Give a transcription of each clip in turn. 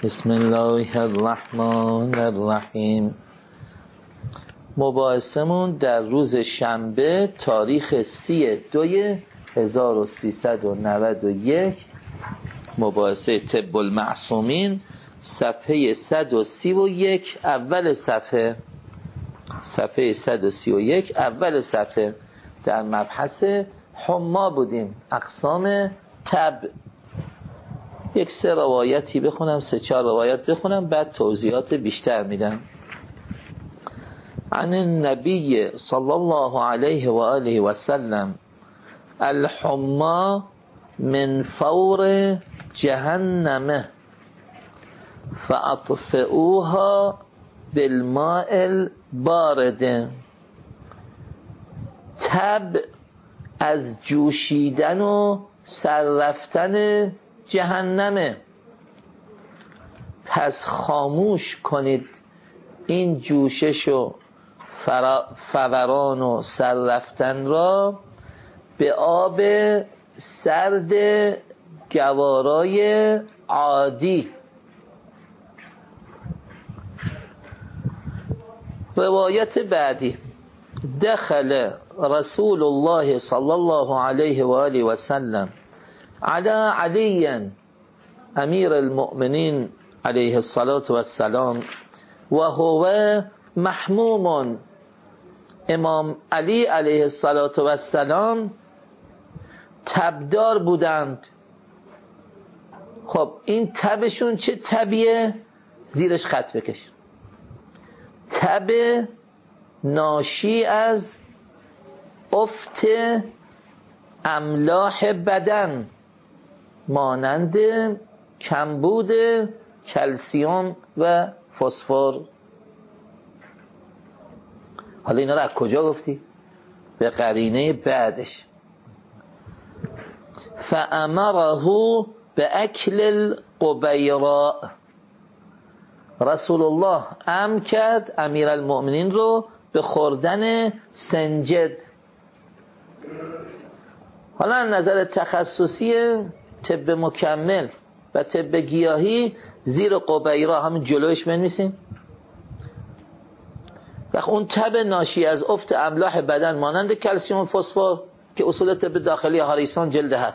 بسم الله الرحمن الرحیم. مباحثمون در روز شنبه تاریخ 32/1391 مباحثه طب المعصومین صفحه 131 اول صفحه 131 اول صفحه در مبحث حما بودیم. اقسام طب. یک 3 روایتی بخونم، 3-4 روایت بخونم، بعد توضیحات بیشتر میدم. عن النبی صلی الله علیه و آله و سلم الحما من فور جهنم فاطفئوها بالماء البارد. تب از جوشیدن و سررفتن جهنمه، پس خاموش کنید این جوشش و فوران و سررفتن را به آب سرد گوارای عادی. روایت بعدی: دخل رسول الله صلی الله علیه و آله و سلم على علی امیر المؤمنین علیه الصلاة والسلام و هو محموم. امام علی علیه الصلاة والسلام تبدار بودند. خب این تبشون چه تبیه؟ زیرش خط بکش. تب ناشی از افت املاح بدن مانند کمبود کلسیم و فسفر. حالا اینا رو از کجا گفتی؟ به قرینه بعدش. فامره به اکل القبیراء. رسول الله امر کرد امیر المؤمنین رو به خوردن سنجد. حالا از نظر تخصصی طب مکمل و طب گیاهی زیر قبیرا همین جلوش بنویسین. و اون تب ناشی از افت املاح بدن مانند کلسیم و فسفر که اصول طب داخلی هاریسون جلد 7.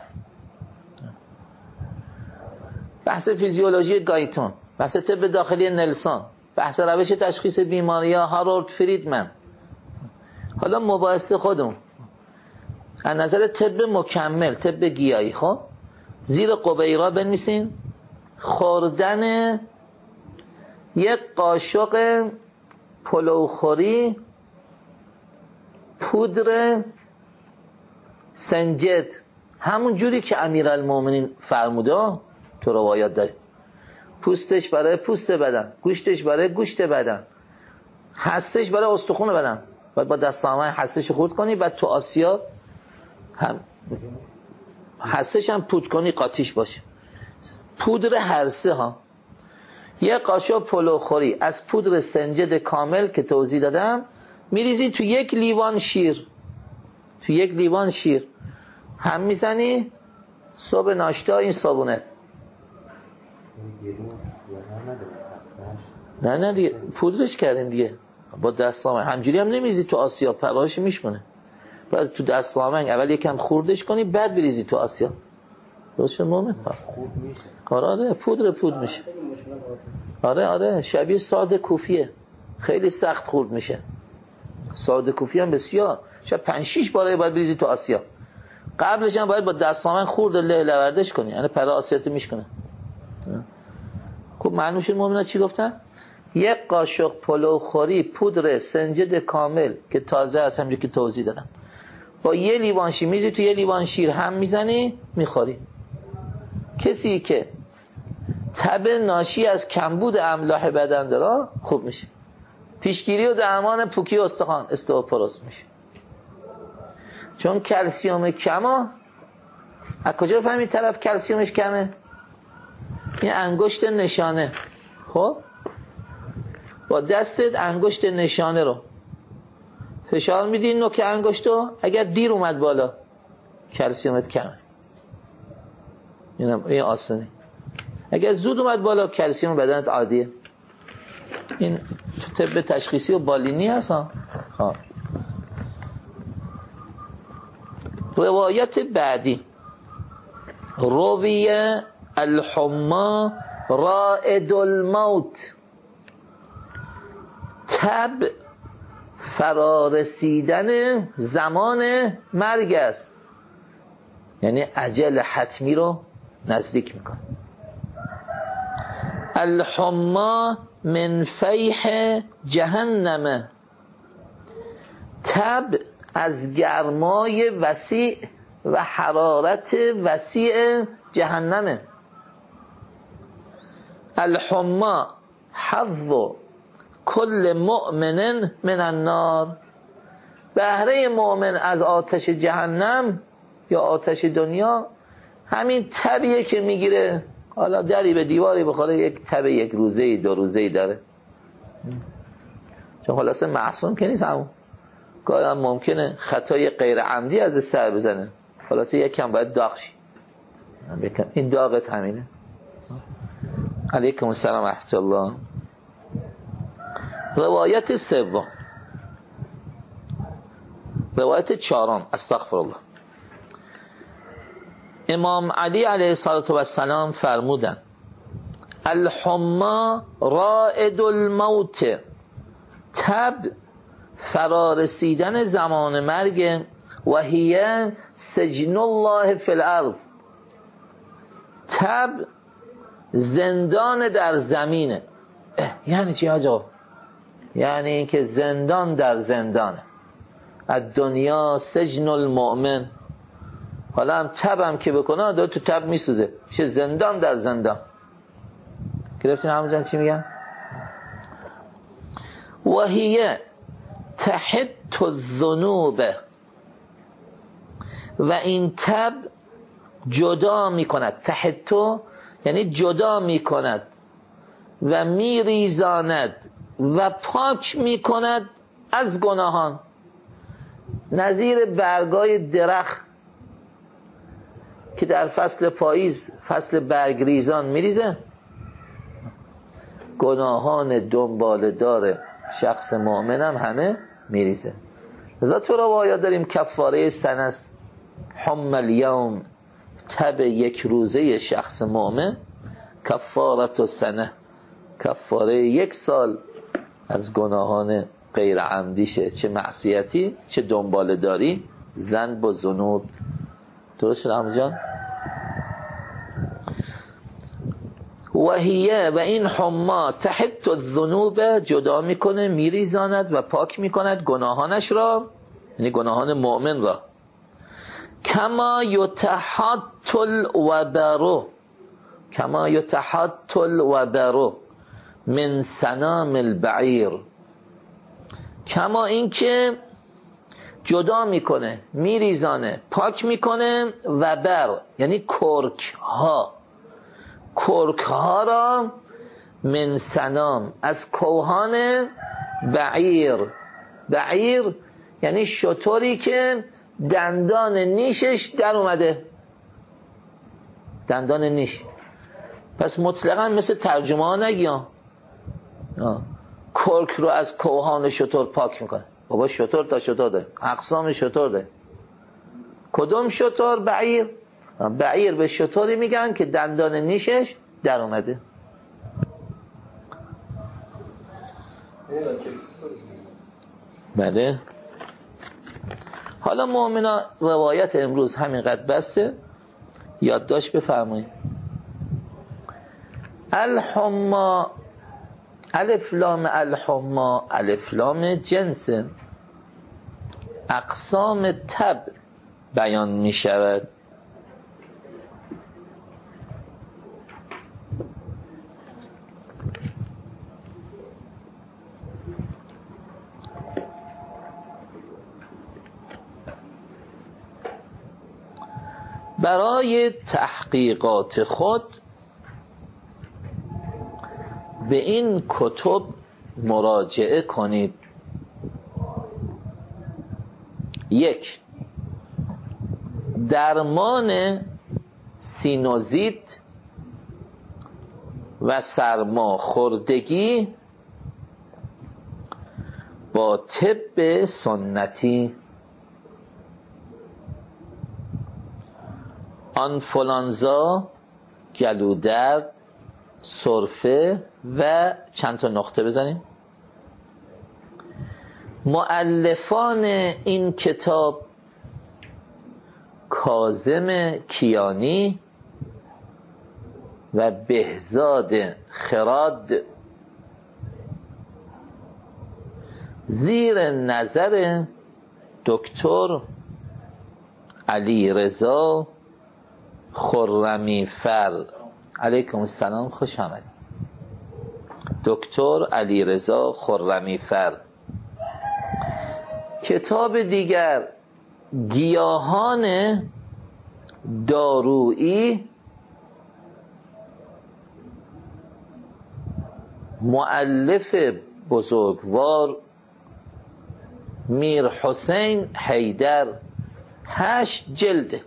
بحث فیزیولوژی گایتون، بحث طب داخلی نلسون، بحث روش تشخیص بیماری‌ها هارولد فریدمن. حالا مباحث خودمون از نظر طب مکمل طب گیاهی. خب زیر قبیرا بنویسین خوردن یک قاشق پلوخوری پودر سنجد، همون جوری که امیرالمومنین فرموده تو روایات داره. پوستش برای پوست بدن، گوشتش برای گوشت بدن، هستش برای استخون بدن. باید با دستامه هستش خورد کنی، بعد تو آسیا هم هستش هم پود کنی قاطیش باشه. پودر هرسه ها. یک قاشق پلوخوری از پودر سنجد کامل که توضیح دادم میریزی تو یک لیوان شیر. تو یک لیوان شیر هم میزنی صبح ناشتا این صابونه. نه دیگه پودرش کردین دیگه با دستامه. همجوری هم نمیریزی تو آسیا، پراش میشکنه. باید تو دستامنگ اول یکم خوردش کنی بعد بریزی تو آسیا. درست شد مومن؟ آره پودر میشه. آره شبیه ساد کوفیه، خیلی سخت خورد میشه. ساد کوفی هم بسیار شب 5-6 باره باید بریزی تو آسیا. قبلش هم باید با دستامن خورد و له لوردش کنی، یعنی پر آسیات میشکنه. خب معلوم شد مومنا چی گفتن؟ یک قاشق پلوخوری پودر سنجد کامل که تازه از همونجوری که توضیح دادم با یه لیوان شیر میزی تو یه لیوان شیر هم میزنی میخوری. کسی که تب ناشی از کمبود املاح بدن داره خوب میشه. پیشگیری و درمان پوکی استخوان استئوپوروز میشه. چون کلسیم کما از کجا فهمید طرف کلسیمش کمه؟ این انگشت نشانه. خب با دستت انگشت نشانه رو فشار میدی نوک انگشتو، اگر دیر اومد بالا کلسیمت کمه. این آسانی. اگر زود اومد بالا کلسیم بدنت عادیه. این تو طب تشخیصی و بالینی هست ها. روایت بعدی، رویه الحما رائد الموت، تب فرارسیدن زمان مرگ است، یعنی اجل حتمی رو نزدیک میکنه. الحما من فیح جهنم، تب از گرمای وسیع و حرارت وسیع جهنمه. الحما حظ کل مؤمن من النار، بهره مؤمن از آتش جهنم یا آتش دنیا همین تبیه که میگیره. حالا دری به دیواری بخوره یک تب یک روزه‌ای 2 روزه‌ای داره، چون خلاصه معصوم که نیست، همون گاهی هم ممکنه خطای غیر عمدی از سر بزنه، خلاصه یکم باید داغ شی. این داغت همینه. علیکم السلام و رحمت الله. روایت سوم، روایت 4، استغفر الله. امام علی علیه السلام فرمودن الحما رائد الموت، تب فرارسیدن زمان مرگ، و هی سجن الله فی الارض، تب زندان در زمینه. یعنی چی آجا؟ یعنی اینکه زندان در زندانه. از دنیا سجن المؤمن، حالا هم تب هم که بکنه داره تو تب میسوزه، میشه زندان در زندان. گرفتین همون جان چی میگن؟ و هی تحت الذنوب، و این تب جدا میکند، تحتو یعنی جدا میکند و میریزاند و پاک میکند از گناهان. نظیر برگای درخت که در فصل پاییز، فصل برگریزان میریزه، گناهان دنبالدار شخص مؤمن هم همه میریزه. لذا تو روایات داریم کفاره سنه است، حم الیوم، تب یک روزه شخص مؤمن، کفارت سنه، کفاره 1 سال از گناهان غیر عمدیشه، چه معصیتی چه دنبالداری، ذنب و ذنوب. درست شد عمو جان؟ و هیه، و این حما تحت الذنوب، جدا میکنه، میریزاند و پاک میکند گناهانش را، یعنی گناهان مؤمن را. کما یتحط الوبر، کما یتحط الوبر من سنام البعیر، کما اینکه جدا میکنه، میریزانه، پاک میکنه، وبر یعنی کرک ها، کرک ها را من سنام، از کوهان بعیر. بعیر یعنی شتری که دندان نیشش در اومده، دندان نیش. پس مطلقا مثل ترجمه ها نگیان کرک رو از کوهان شتر پاک میکنه. بابا شتر تا شتر داره، اقسام شتر داره. کدوم شتر؟ بعیر. بعیر به شتری میگن که دندان نیشش در اومده. بله. حالا مؤمنا روایت امروز همینقدر بسته، یادداشت بفرمایید. الحما، الف لام الحما، الف لام جنس، اقسام تب بیان می شود. برای تحقیقات خود به این کتب مراجعه کنید. 1. درمان سینوزیت و سرماخوردگی با طب سنتی، آنفولانزا، گلودرد، سرفه و چند تا نقطه بزنیم. مؤلفان این کتاب کاظم کیانی و بهزاد خراد زیر نظر دکتر علی رضا خرمی فر، علیکم السلام، خوش آمد، دکتر علی رضا خرمی فر. کتاب دیگر گیاهان دارویی، مؤلف بزرگوار میر حسین حیدر، 8 جلد.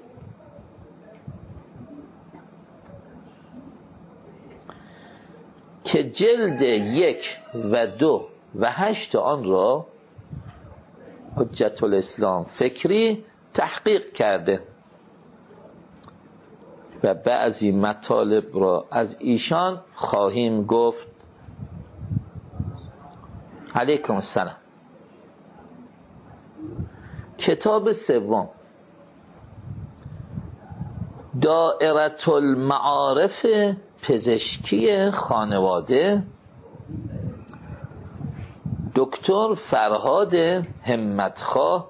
که جلد 1 و 2 و 8 آن را حجت الاسلام فکری تحقیق کرده و بعضی مطالب را از ایشان خواهیم گفت. علیکم السلام. کتاب سوم دائره المعارف پزشکی خانواده، دکتر فرهاد همتخواه،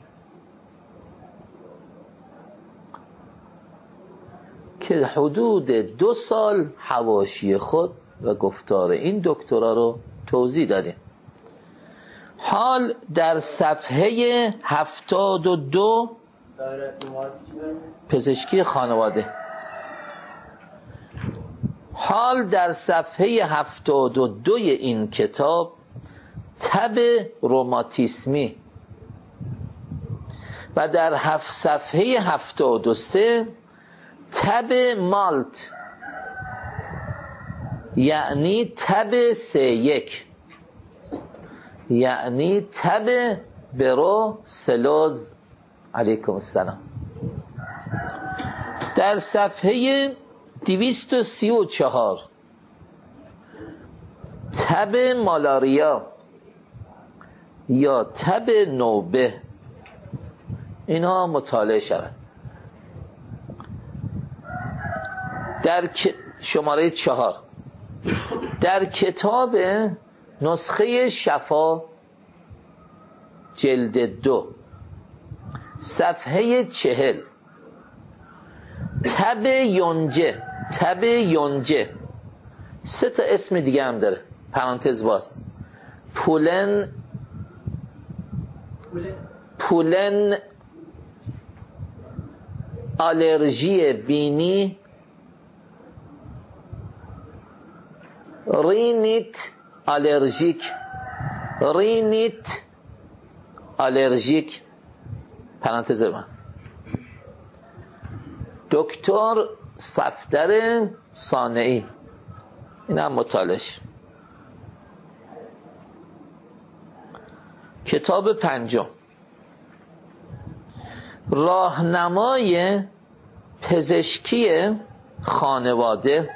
که حدود 2 سال حواشی خود و گفتار این دکترا رو توضیح دادیم. حال در صفحه 72 پزشکی خانواده، حال در صفحه 72 این کتاب تب روماتیسمی و در صفحه 73 تب مالت، یعنی تب C1، یعنی تب بروسلوز. علیکم السلام. در صفحه 234 تب مالاریا یا تب نوبه، اینها مطالعه شود. در شماره 4 در کتاب نسخه شفا جلد 2 صفحه 40 تب یونجه، تب یونجه 3 تا اسم دیگه هم داره، پرانتز باز، پولن آلرژی بینی، رینیت آلرژیک، رینیت آلرژیک پرانتز من، دکتر صفدر صانعی، این هم مطالعش. کتاب 5 راهنمای پزشکی خانواده،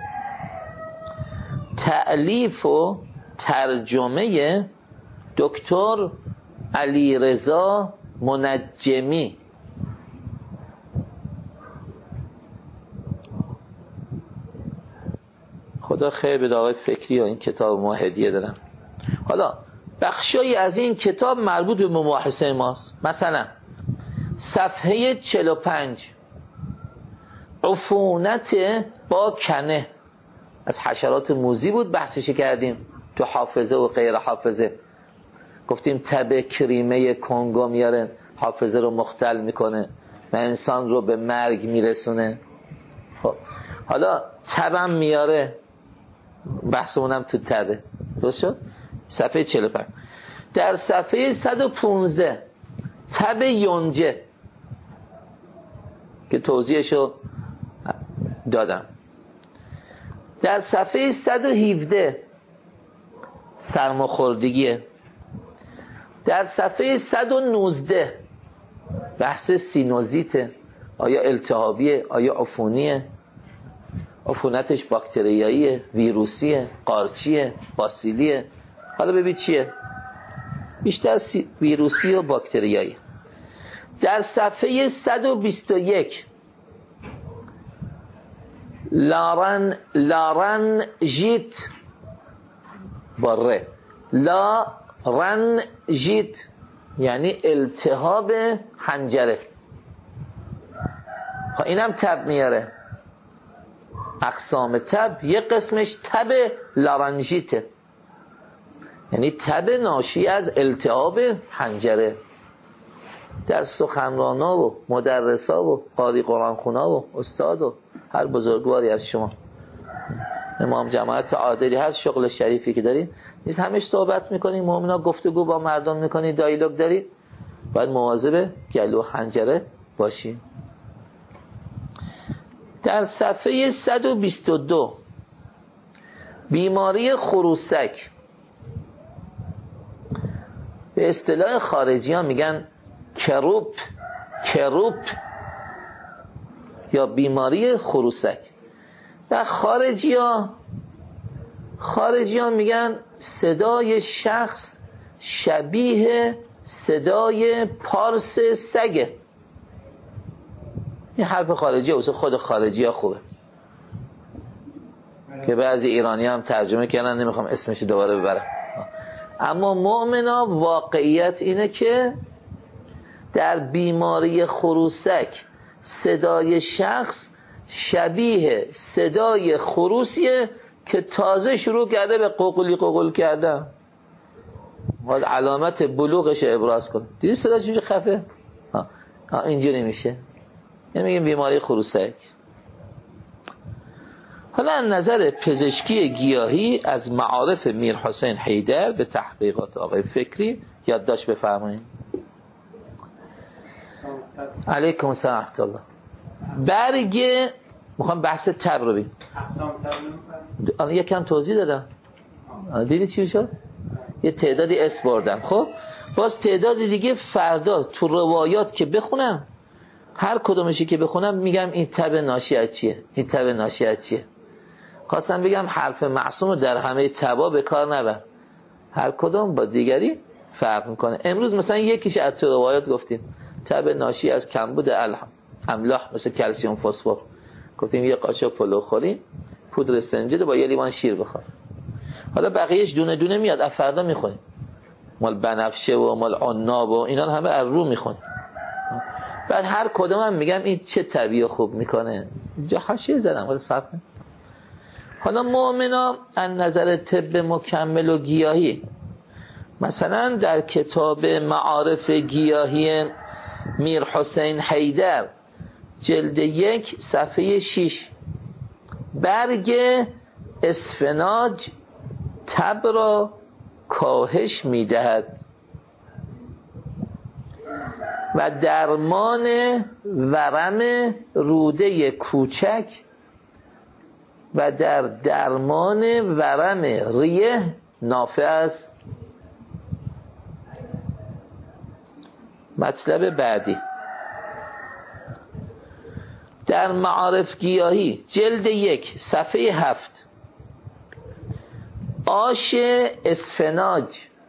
تألیف و ترجمه دکتر علی رضا منجمی، خدا خیر بده آقای فکری و این کتاب ما هدیه دادن. حالا بخشایی از این کتاب مربوط به مباحثه ماست. مثلا صفحه 45 عفونت با کنه، از حشرات موذی بود، بحثش کردیم تو حافظه و غیر حافظه. گفتیم تب کریمه کنگو میاره، حافظه رو مختل میکنه و انسان رو به مرگ میرسونه. خب حالا تبم میاره، بحثمونم تو تبه. درست شد؟ صفحه 45 در صفحه 115 تب یونجه که توضیحشو دادم. در صفحه 117 سرماخوردگیه. در صفحه 119 بحث سینوزیته، آیا التهابیه، آیا عفونیه، عفونتش باکتریاییه، ویروسیه، قارچیه، باسیلیه. حالا ببین چیه، بیشتر ویروسی و باکتریایی. در صفحه 121 لارن جیت باره، لارن جیت یعنی التهاب حنجره. اینم تب میاره، اقسام تب یه قسمش تب لارنژیته، یعنی تب ناشی از التهاب حنجره. در سخنرانا و مدرسا و قاری قرآنخونا و استاد و هر بزرگواری از شما، امام جماعت عادلی، هر شغل شریفی که دارید نیست همش صحبت میکنید، مؤمنا گفتگو با مردم میکنید، دایالوگ دارید، باید مواظب گلو و حنجره باشید. در صفحه 122 بیماری خروسک، به اصطلاح خارجی ها میگن کروپ یا بیماری خروسک، و خارجی ها میگن صدای شخص شبیه صدای پارس سگه. این حرف خارجی واسه خود خارجی ها خوبه که بعضی ایرانی هم ترجمه کردن، نمیخوام اسمش دوباره ببرم. اما مؤمنا واقعیت اینه که در بیماری خروسک صدای شخص شبیه صدای خروسیه که تازه شروع کرده به قوقل کردن، باید علامت بلوغش ابراز کنه. دیدی صدا چجوری خفه؟ اینجوری میشه، یعنی میگیم بیماری خروسک. حالا از نظر پزشکی گیاهی از معارف میر حسین حیدر به تحقیقات آقای فکری یادداشت بفرمایید. علیکم السلام ورحمة الله. برگ، میخوام بحث تب رو بگیم. الان یکم توضیح دادم، دیدی چی شد؟ یه تعدادی اس بردم. خب باز تعدادی دیگه فردا تو روایات که بخونم، هر کدومشی که بخونم میگم این تب ناشی از چیه، این تب ناشی از چیه. خواستم بگم حرف معصوم رو در همه تبا به کار نبر، هر کدوم با دیگری فرق میکنه. امروز مثلا یکیش از تو روایات گفتیم تب ناشی از کمبود املاح مثل کلسیم فسفر، گفتیم یه قاشق پلو خوری، پودر سنجد با یه لیوان شیر بخور. حالا بقیهش دونه دونه میاد، از فردا میخونیم، مال بنفشه و مال عناب و اینا همه از رو میخونیم. بعد هر کدوم هم میگم این چه طبیعی خوب میکنه. اینجا حاشیه زدم، ولی صبر کن. حالا مؤمنا از نظر طب مکمل و گیاهی، مثلا در کتاب معارف گیاهی میر حسین حیدر جلد 1 صفحه 6 برگ اسفناج تب را کاهش میدهد و درمان ورم روده کوچک و در درمان ورم ریه نافع است. مطلب بعدی در معارف گیاهی جلد 1 صفحه 7 آش اسفناج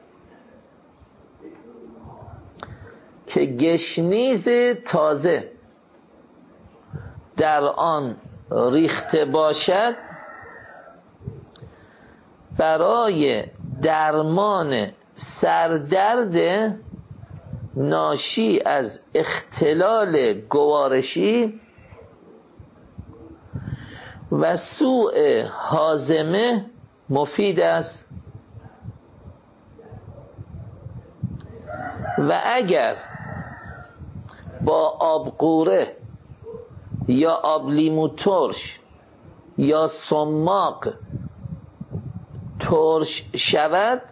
که گشنیز تازه در آن ریخته باشد برای درمان سردرد ناشی از اختلال گوارشی و سوء هاضمه مفید است و اگر با آب قوره یا آب لیمو ترش یا سماق ترش شود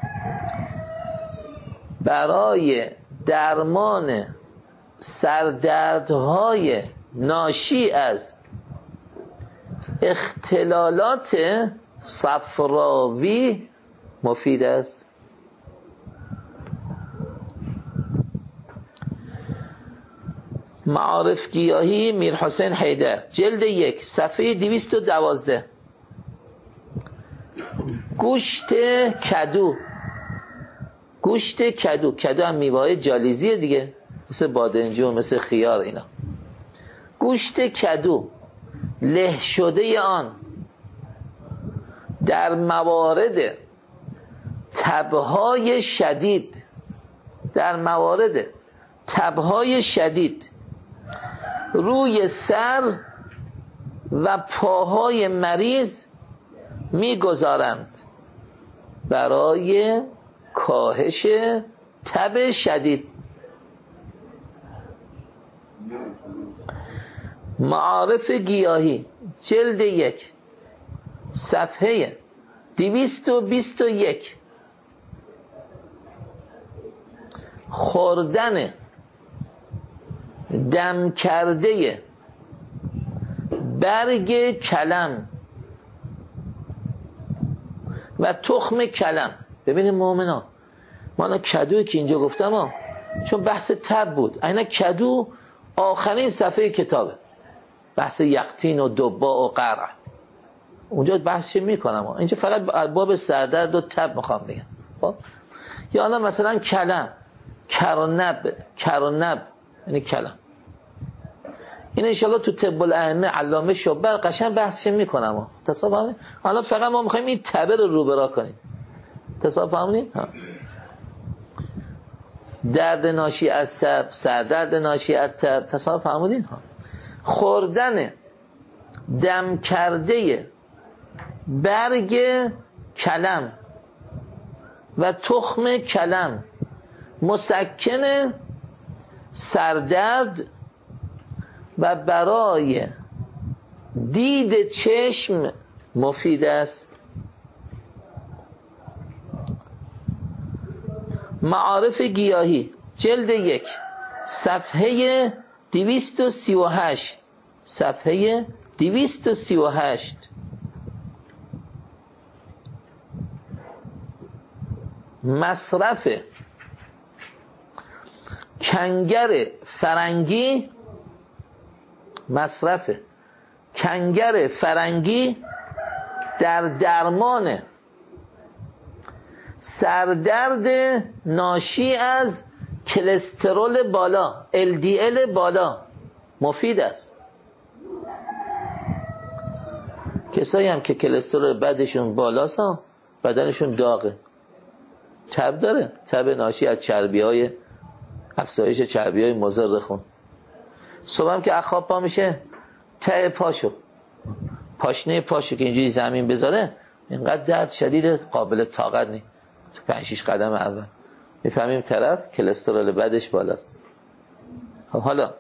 برای درمان سردردهای ناشی از اختلالات صفراوی مفید است. معارف گیاهی میرحسین حیدر جلد 1 صفحه 212. گوشت کدو. گوشت کدو، کدو هم میوه‌های جالیزیه دیگه، مثل بادنجون، مثل خیار اینا. گوشت کدو له شده آن در موارد تبهای شدید، در موارد تبهای شدید روی سر و پاهای مریض میگذارند برای کاهش تب شدید. معارف گیاهی جلد 1 صفحه 221. خوردن دم کرده برگ کلم و تخم کلم. ببینید مؤمنان، من کدویی که اینجا گفتم چون بحث تب بود، اینا کدو آخرین صفحه کتابه، بحث یقطین و دبا و قرع اونجا بحثش میکنم. اینجا فقط باب سردرد و تب میخوام بگم. خب یا الان مثلا کلم، کرنب یعنی کلم، این انشالله تو طب الائمه علامه شبر قشنگ بحثش میکنم. تصاوب فهمید؟ حالا فقط ما میخوایم این تبه رو روبرا کنیم. تصاوب فهمید؟ درد ناشی از تب، سردرد ناشی از تب، تصاوب فهمیدین؟ خوردن دم کرده برگ کلم و تخم کلم مسکن سردرد و برای دید چشم مفید است. معارف گیاهی جلد 1 صفحه 238. صفحه 238. مصرف کنگر فرنگی، مصرف کنگر فرنگی در درمان سردرد ناشی از کلسترول بالا، LDL بالا مفید است. کسایی هم که کلسترول بدشون بالاست بدنشون داغه، تب داره، تب ناشی از چربی‌های، افزایش چربی‌های مضر خون. صبح هم که اخواب پا میشه ته پاشو، پاشنه پاشو که اینجوری زمین بذاره اینقدر درد شدید قابل طاقت نیست. تو 5-6 قدم اول میفهمیم طرف کلسترول بدش بالاست. خب حالا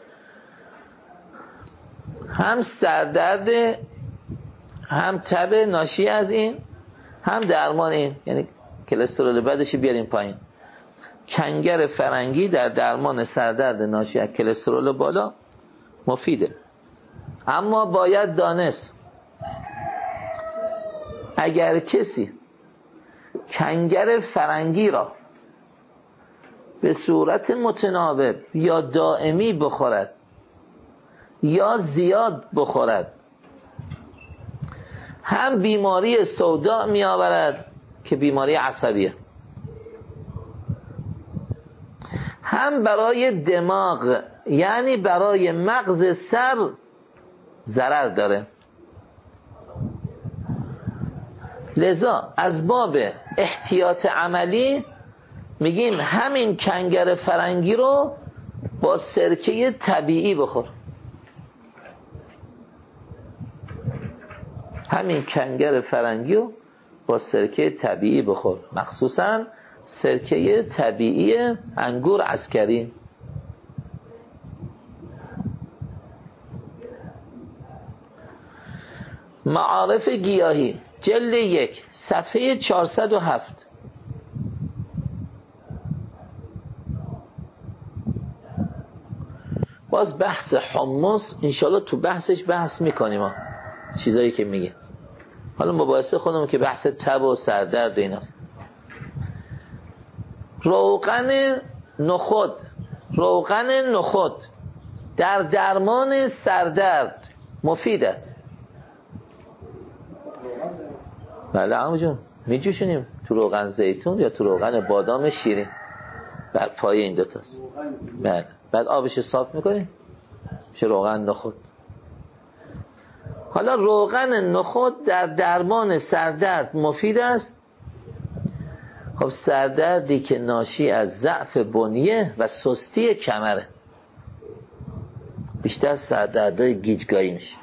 هم سردرد، هم تب ناشی از این، هم درمان این، یعنی کلسترول بدش بیاریم پایین. کنگر فرنگی در درمان سردرد ناشی از کلسترول بالا مفیده. اما باید دانست اگر کسی کنگر فرنگی را به صورت متناوب یا دائمی بخورد یا زیاد بخورد، هم بیماری سودا می آورد که بیماری عصبیه، هم برای دماغ یعنی برای مغز سر ضرر داره. لذا از باب احتیاط عملی میگیم همین کنگر فرنگی رو با سرکه طبیعی بخور. همین کنگر فرنگی رو با سرکه طبیعی بخور، مخصوصا سرکه طبیعی انگور عسکری. معارف گیاهی جلد 1 صفحه 407. باز بحث حمص انشالله تو بحثش بحث میکنیم چیزایی که میگه. حالا مباحثه خودمون که بحث تب و سردرد و اینا. روغن نخود در درمان سردرد مفید است. بله عمو جون، میجوشونیم تو روغن زیتون یا تو روغن بادام شیرین، بر پای این دوتاست. بله، بعد آبش صاف میکنیم میشه روغن نخود. حالا روغن نخود در درمان سردرد مفید است. خب سردردی که ناشی از ضعف بنیه و سستی کمره، بیشتر سردردهای گیجگاهی میشه.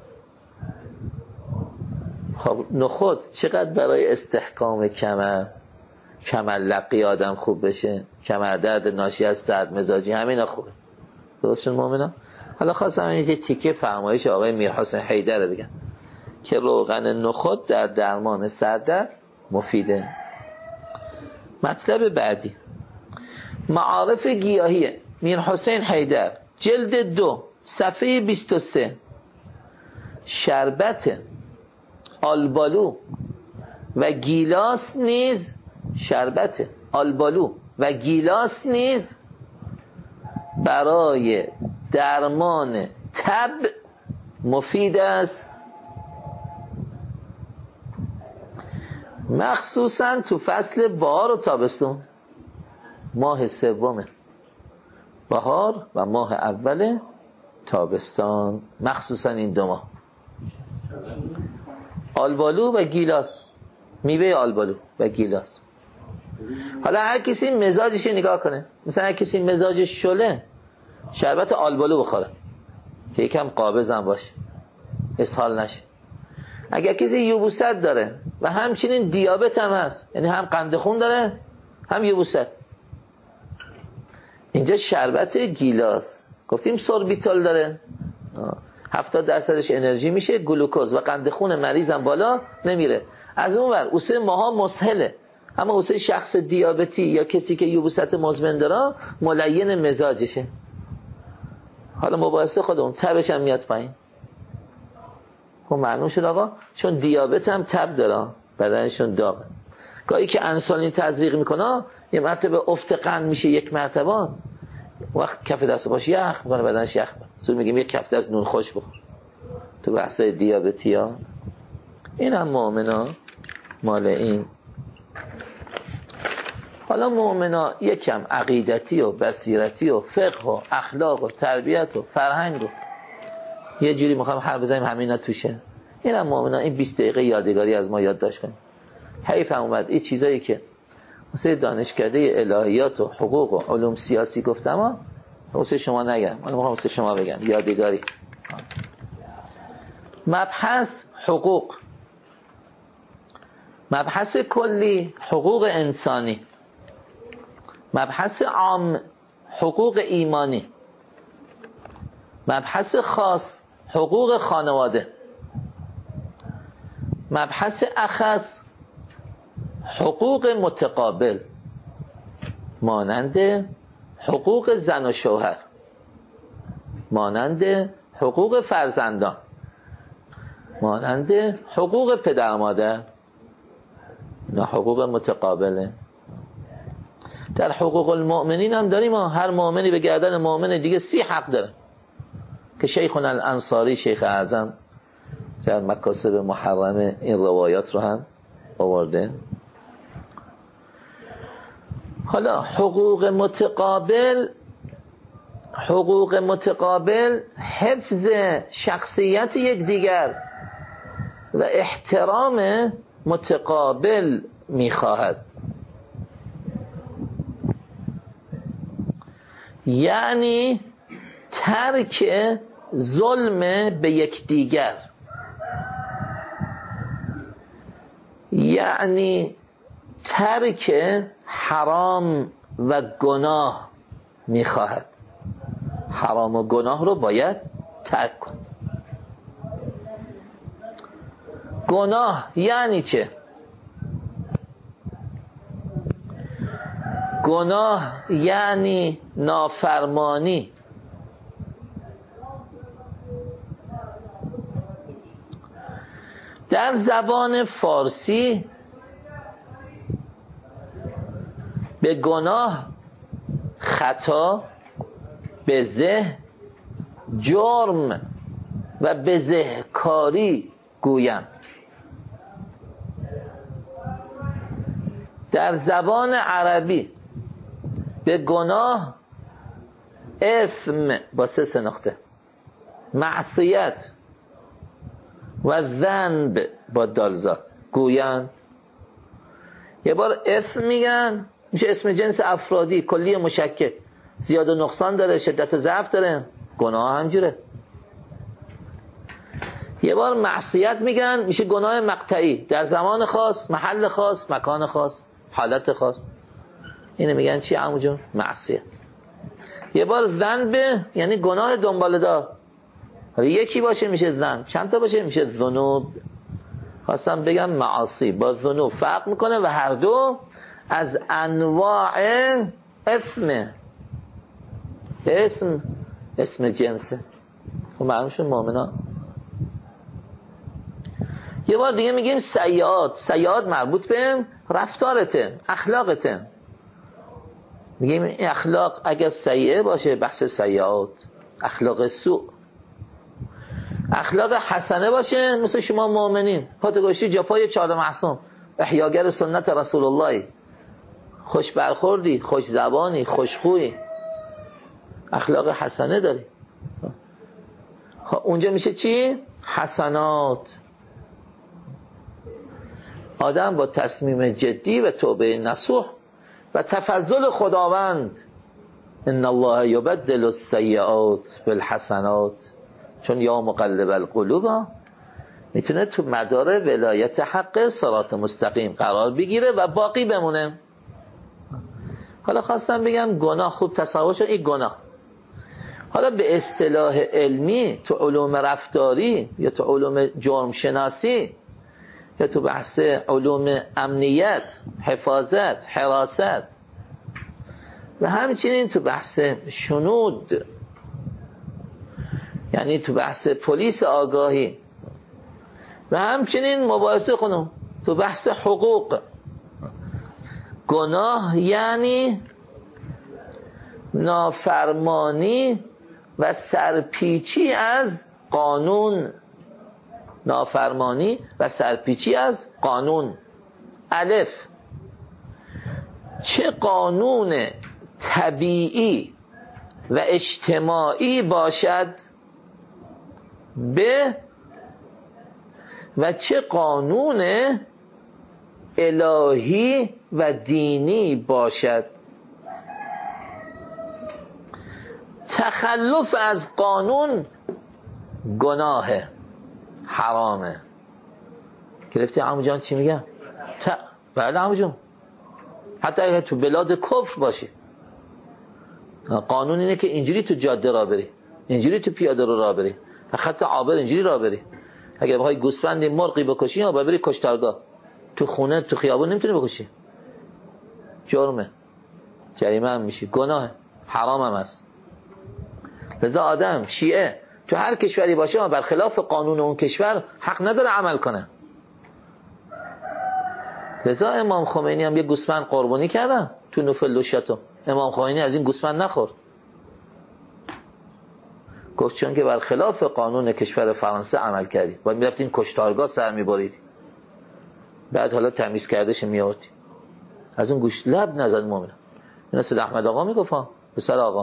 خب نخود چقدر برای استحکام کمر لقی آدم خوب بشه، کمر درد ناشی از سرد مزاجی، همینا خوبه. درست شد مومنا؟ حالا خواستم یه تیکه فرمایش آقای میرحسین حیدر رو بگم که روغن نخود در درمان سردرد مفیده. مطلب بعدی معارف گیاهی میرحسین حیدر، جلد 2 صفحه 23. شربت آلبالو و گیلاس نیز برای درمان تب مفید است، مخصوصا تو فصل بهار و تابستون، ماه سوم بهار و ماه اول تابستان، مخصوصا این 2 ماه. آلبالو و گیلاس، میوه آلبالو و گیلاس. حالا هر کسی مزاجش نگاه کنه، مثلا هر کسی مزاجش شله شربت آلبالو بخوره که یکم قابضم باشه، اسهال نشه. اگر کسی یبوست داره و همچنین دیابت هم هست، یعنی هم قند خون داره هم یبوست، اینجا شربت گیلاس گفتیم سوربیتال داره، 70% انرژی میشه، گلوکوز و قند خون مریضم بالا نمیره. از اون ور اوسه ماها مسهله، اما اوسه شخص دیابتی یا کسی که یبوست مزمن داره ملین مزاجشه. حالا مباحثه خودمون تبش هم میاد پایین. خب معلوم شد آقا، چون دیابت هم تب داره، بدنشون داغه. گاهی که انسولین تزریق میکنه یه مرتبه افت قند میشه، یک مرتبه وقت کف دست باش یخ میکنه، بدنش یخ میکنه، زود میگیم یک کف دست نون خوش بخور. تو بحثای دیابتی ها این هم مؤمنا مال این. حالا مؤمنا یکم عقیدتی و بصیرتی و فقه و اخلاق و تربیت و فرهنگ و یه جوری میخوام حرف بزنیم همینا توشه. این هم مؤمنا این 20 دقیقه یادگاری از ما یادداشت کنیم. حیف هم اومد این چیزایی که واسه دانشکده الهیات و حقوق و علوم سیاسی گفتم واسه شما نگم، من میخوام واسه شما بگم یادگاری. مبحث حقوق، مبحث کلی حقوق انسانی، مبحث عام حقوق ایمانی، مبحث خاص حقوق خانواده، مبحث اخص حقوق متقابل مانند حقوق زن و شوهر، مانند حقوق فرزندان، مانند حقوق پدر مادر. نه حقوق متقابله. در حقوق المؤمنین هم داریم، هر مؤمنی به گردن مؤمن دیگه 30 حق داره که شیخنا الانصاری شیخ اعظم در مکاسب محرم این روایات رو هم آورده. حالا حقوق متقابل حفظ شخصیت یکدیگر و احترام متقابل میخواهد، یعنی ترک ظلم به یکدیگر، یعنی ترک حرام و گناه میخواهد. حرام و گناه رو باید ترک کن. گناه یعنی چه؟ گناه یعنی نافرمانی، در زبان فارسی به گناه، خطا، بزه، جرم و بزهکاری گویند. در زبان عربی به گناه، اثم با 3 نقطه، معصیت و ذنب با دالزا گویند. یه بار اثم میگن، میشه اسم جنس افرادی کلی مشکک، زیاد و نقصان داره، شدت و ضعف داره. گناه همجوره. یه بار معصیت میگن، میشه گناه مقطعی، در زمان خاص، محل خاص، مکان خاص، حالت خاص. اینو میگن چی عمو جون؟ معصیت. یه بار ذنب یعنی گناه دنباله دار، یکی باشه میشه ذنب، چند تا باشه میشه ذنوب. خواستم بگم معاصی با ذنوب فرق میکنه و هر دو از انواع اسم جنسه. خب معلوم شد مؤمنان. یه بار دیگه میگیم سیئات مربوط به رفتارته، اخلاقته. میگیم این اخلاق اگر سیئه باشه بحث سیئات، اخلاق سوء. اخلاق حسنه باشه مثل شما مؤمنین، پاتگوشی جاپای 4 معصوم، احیاگر سنت رسول الله، خوش برخوردی، خوش زبانی، خوشخویی، اخلاق حسنه داری. اونجا میشه چی؟ حسنات. آدم با تصمیم جدی و توبه نصوح و تفضل خداوند، ان الله یبدل السیئات بالحسنات، چون یا مقلب القلوب، میتونه تو مدار ولایت حق صراط مستقیم قرار بگیره و باقی بمونه. حالا خواستم بگم گناه، خوب تصور شد این گناه. حالا به اصطلاح علمی تو علوم رفتاری یا تو علوم جرم شناسی یا تو بحث علوم امنیت، حفاظت، حراست و همچنین تو بحث شنود، یعنی تو بحث پلیس آگاهی و همچنین مباحثه خونم تو بحث حقوق، گناه یعنی نافرمانی و سرپیچی از قانون. نافرمانی و سرپیچی از قانون. الف، چه قانون طبیعی و اجتماعی باشد، به و چه قانون الهی و دینی باشد. تخلف از قانون گناهه، حرامه. گرفتی عمو جان چی میگم؟ بله عمو جان، حتی اگه تو بلاد کفر باشی قانون اینه که اینجوری تو جاده را بری، اینجوری تو پیاده رو را بری، خط عابر اینجوری را بری. اگه بخوای گوسفندی مرغی بکشی یا بری کشتارگاه، تو خونه تو خیابون نمیتونی بکشی، جرمه، جریمه هم میشی، گناه، حرام هم هست. لذا آدم شیعه تو هر کشوری باشه برخلاف قانون اون کشور حق نداره عمل کنه. لذا امام خمینی هم یه گوسفند قربانی کردن تو نوفل شاتو. امام خمینی از این گوسفند نخورد، گفت چون که برخلاف قانون کشور فرانسه عمل کردی باید میرفتین کشتارگاه سر میبرید، بعد حالا تمیز کردش میآوردی. از اون گوش لب نزد مومن. این اصل احمد آقا میگفت به سر آقا.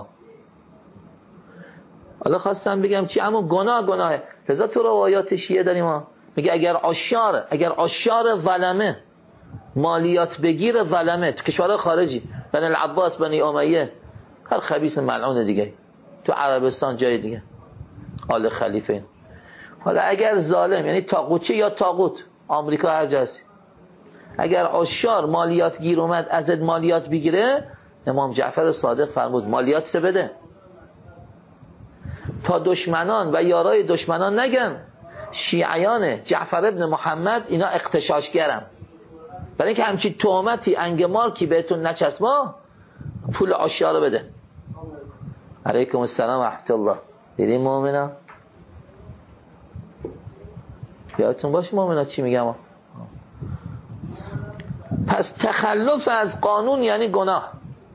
حالا خواستم بگم چی؟ اما گناهه. لذا تو روایات شیعه داریم ما میگه اگر عاشار ظلمه، مالیات بگیر ظلمه، تو کشورهای خارجی، بنی العباس، بنی امیه، هر خبیث ملعون دیگه، تو عربستان جای دیگه، آل خلیفه این. حالا اگر ظالم یعنی طاغوتی یا طاغوت، آمریکا هر جا هستی، اگر عاشار مالیات گیر اومد ازت مالیات بگیره، امام جعفر صادق فرمود مالیات بده تا دشمنان و یارای دشمنان نگن شیعیان جعفر ابن محمد اینا اغتشاشگرن، برای اینکه همچین تهمتی انگمارکی بهتون نچسبا پول عاشار رو بده. علیکم السلام و رحمت الله. دیدین مؤمنا؟ یادتون باشه مؤمنا چی میگم. پس تخلف از قانون یعنی گناه.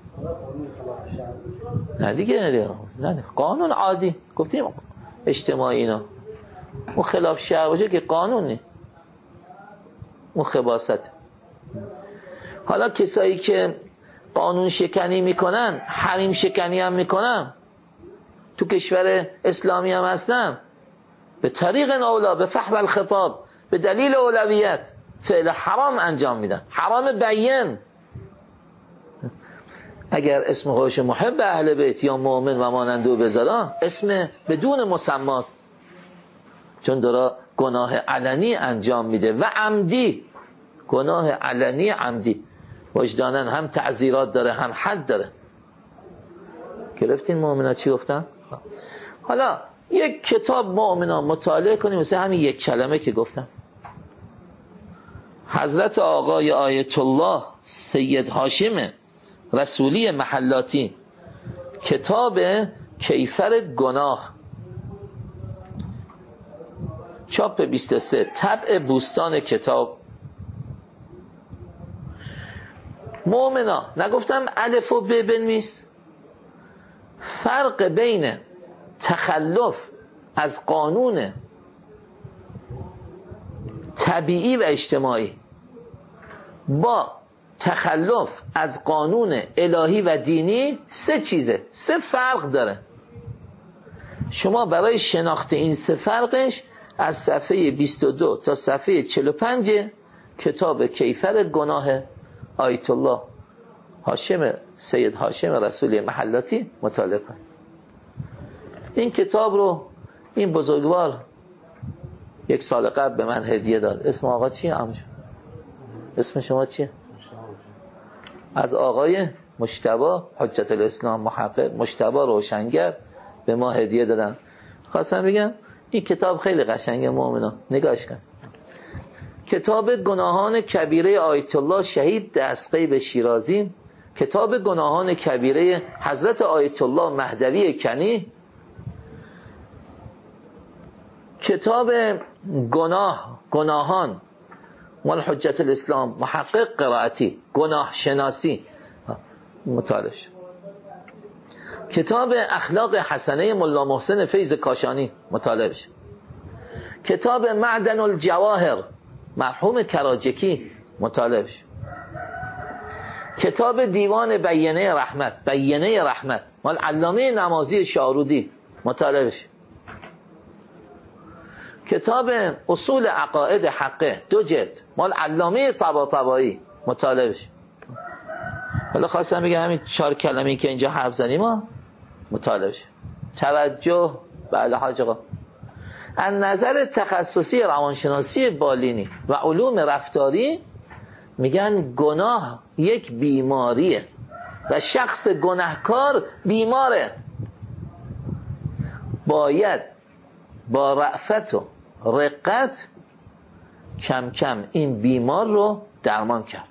نه دیگه نه قانون عادی گفتیم اجتماعی اینا، اون خلاف شرع باشه که قانون نیست، اون خباثت. حالا کسایی که قانون شکنی میکنن، حریم شکنی هم میکنن، تو کشور اسلامی هم هستن، به طریق اولا، به فحوى الخطاب، به دلیل اولویت فعل حرام انجام میدن، حرام بیان. اگر اسم خودش محب اهل بیت یا مؤمن و مانند او بذارن، اسم بدون مسماست، چون داره گناه علنی انجام میده و عمدی، گناه علنی عمدی، وجدانن هم تعزیرات داره هم حد داره. گرفتین مؤمنا چی گفتن؟ حالا یک کتاب مؤمنا مطالعه کنیم مثل همین یک کلمه که گفتم. حضرت آقای آیت الله سید هاشم رسولی محلاتی، کتاب کیفر گناه، چاپ 23، طبع بوستان کتاب. مؤمنا نگفتم الف و ب بنویس؟ فرق بین تخلف از قانون طبیعی و اجتماعی با تخلف از قانون الهی و دینی سه چیزه، سه فرق داره. شما برای شناخت این سه فرقش از صفحه 22 تا صفحه 45 کتاب کیفر گناه آیت الله هاشم سید هاشم رسولی محلاتی مطالعه کنید. این کتاب رو این بزرگوار 1 سال قبل به من هدیه داد. اسم آقا چیه عمو؟ اسم شما چیه؟ از آقای مجتبی حجت الاسلام محقق مجتبی روشنگر به ما هدیه دادن. خواستم بگم این کتاب خیلی قشنگه مؤمنا، نگاش کن. کتاب گناهان کبیره آیت الله شهید دستقیب شیرازی، کتاب گناهان کبیره حضرت آیت الله مهدوی کنی، کتاب گناهان مال حجت الاسلام محقق قرائتی، گناه شناسی مطالعه. کتاب اخلاق حسنه ملا محسن فیض کاشانی مطالعه بشه. کتاب معدن الجواهر مرحوم کراجکی مطالعه بشه. کتاب دیوان بیانه رحمت مال علامه نمازی شارودی مطالعه بشه. کتاب اصول عقاید حقه 2 جلد مال علامه طباطبایی مطالعه بشه. حالا خواستم بگم همین 4 کلمه‌ای که اینجا حرف زدیم ما مطالعه بشه. توجه. بله حاج آقا، از نظر تخصصی روانشناسی بالینی و علوم رفتاری میگن گناه یک بیماریه و شخص گناهکار بیماره، باید با رأفت و رقت کم کم این بیمار رو درمان کرد.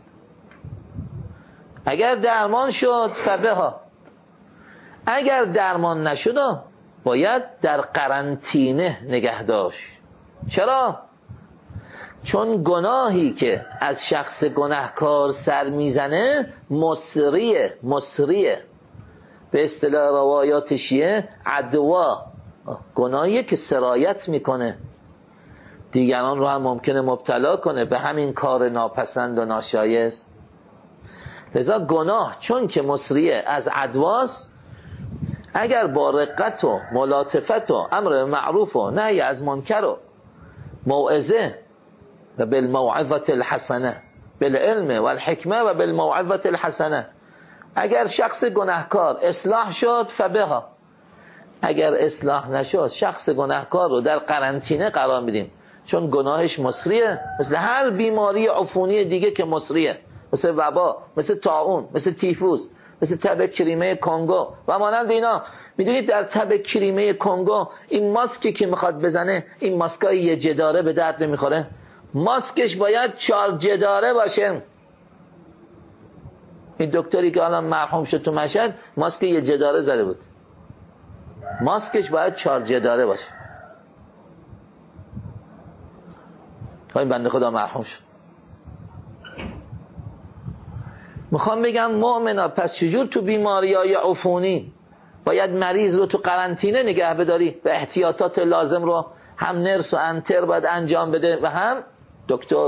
اگر درمان شد فبها، اگر درمان نشد باید در قرنطینه نگه داشت. چرا؟ چون گناهی که از شخص گناهکار سر میزنه مصریه، به اصطلاح روایات شیعه عدوا، گناهی که سرایت میکنه، دیگران رو هم ممکنه مبتلا کنه به همین کار ناپسند و ناشایست. لذا گناه چون که مصریه از عدواست، اگر با رقت و ملاطفت و امر معروف و نهی از منکر و موعظه و بالموعظه الحسنه بالعلم والحکمه و بالموعظه الحسنه، اگر شخص گناهکار اصلاح شد فبها، اگر اصلاح نشد شخص گناهکار رو در قرنطینه قرار میدیم، چون گناهش مصریه، مثل هر بیماری عفونی دیگه که مصریه، مثل وبا، مثل طاعون، مثل تیفوس، مثل تب کریمه کنگو و مانند اینا. میدونید در تب کریمه کنگو این ماسکی که میخواد بزنه، این ماسکای یه جداره به درد نمیخوره، ماسکش باید 4 جداره باشه. این دکتری که الان مرحوم شد تو مشهد ماسک یه جداره زده بود، ماسکش باید 4 جداره باشه. این بنده خدا مرحوم شد. میخوام بگم مؤمنا پس چجور تو بیماریای عفونی باید مریض رو تو قرنطینه نگه بداری و احتیاطات لازم رو هم نرس و انتر باید انجام بده و هم دکتر.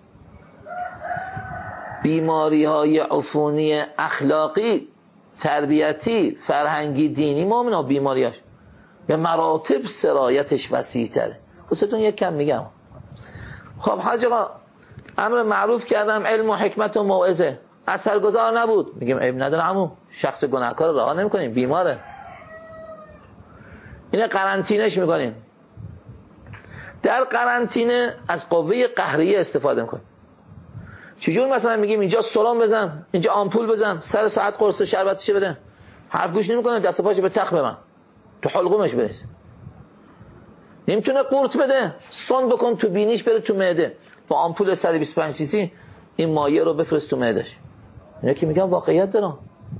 بیماری های عفونی اخلاقی، تربیتی، فرهنگی، دینی مؤمنا بیماریاش به مراتب سرایتش وسیع تره. خودتون یک کم میگم. خب حاج آقا امر معروف کردم، علم و حکمت و موعظه، اثرگذار نبود. میگیم عیب نداره عمو، شخص گناهکار رو رها نمی‌کنیم، بیماره، اینه قرنطینه‌اش می‌کنیم. در قرنطینه از قوه قهریه استفاده می‌کنیم. چجور مثلا میگیم اینجا سرم بزن، اینجا آمپول بزن، سر ساعت قرص شربتش بده، حرف گوش نمی‌کنه، دست پاشو به تخت ببند، تو حلقومش برس. نمیتونه قورت بده، سون بکن تو بینیش بره تو معده، با آمپول 125 سی سی این مایع رو بفرست تو معدهش. اینا که میگم واقعیت دارم.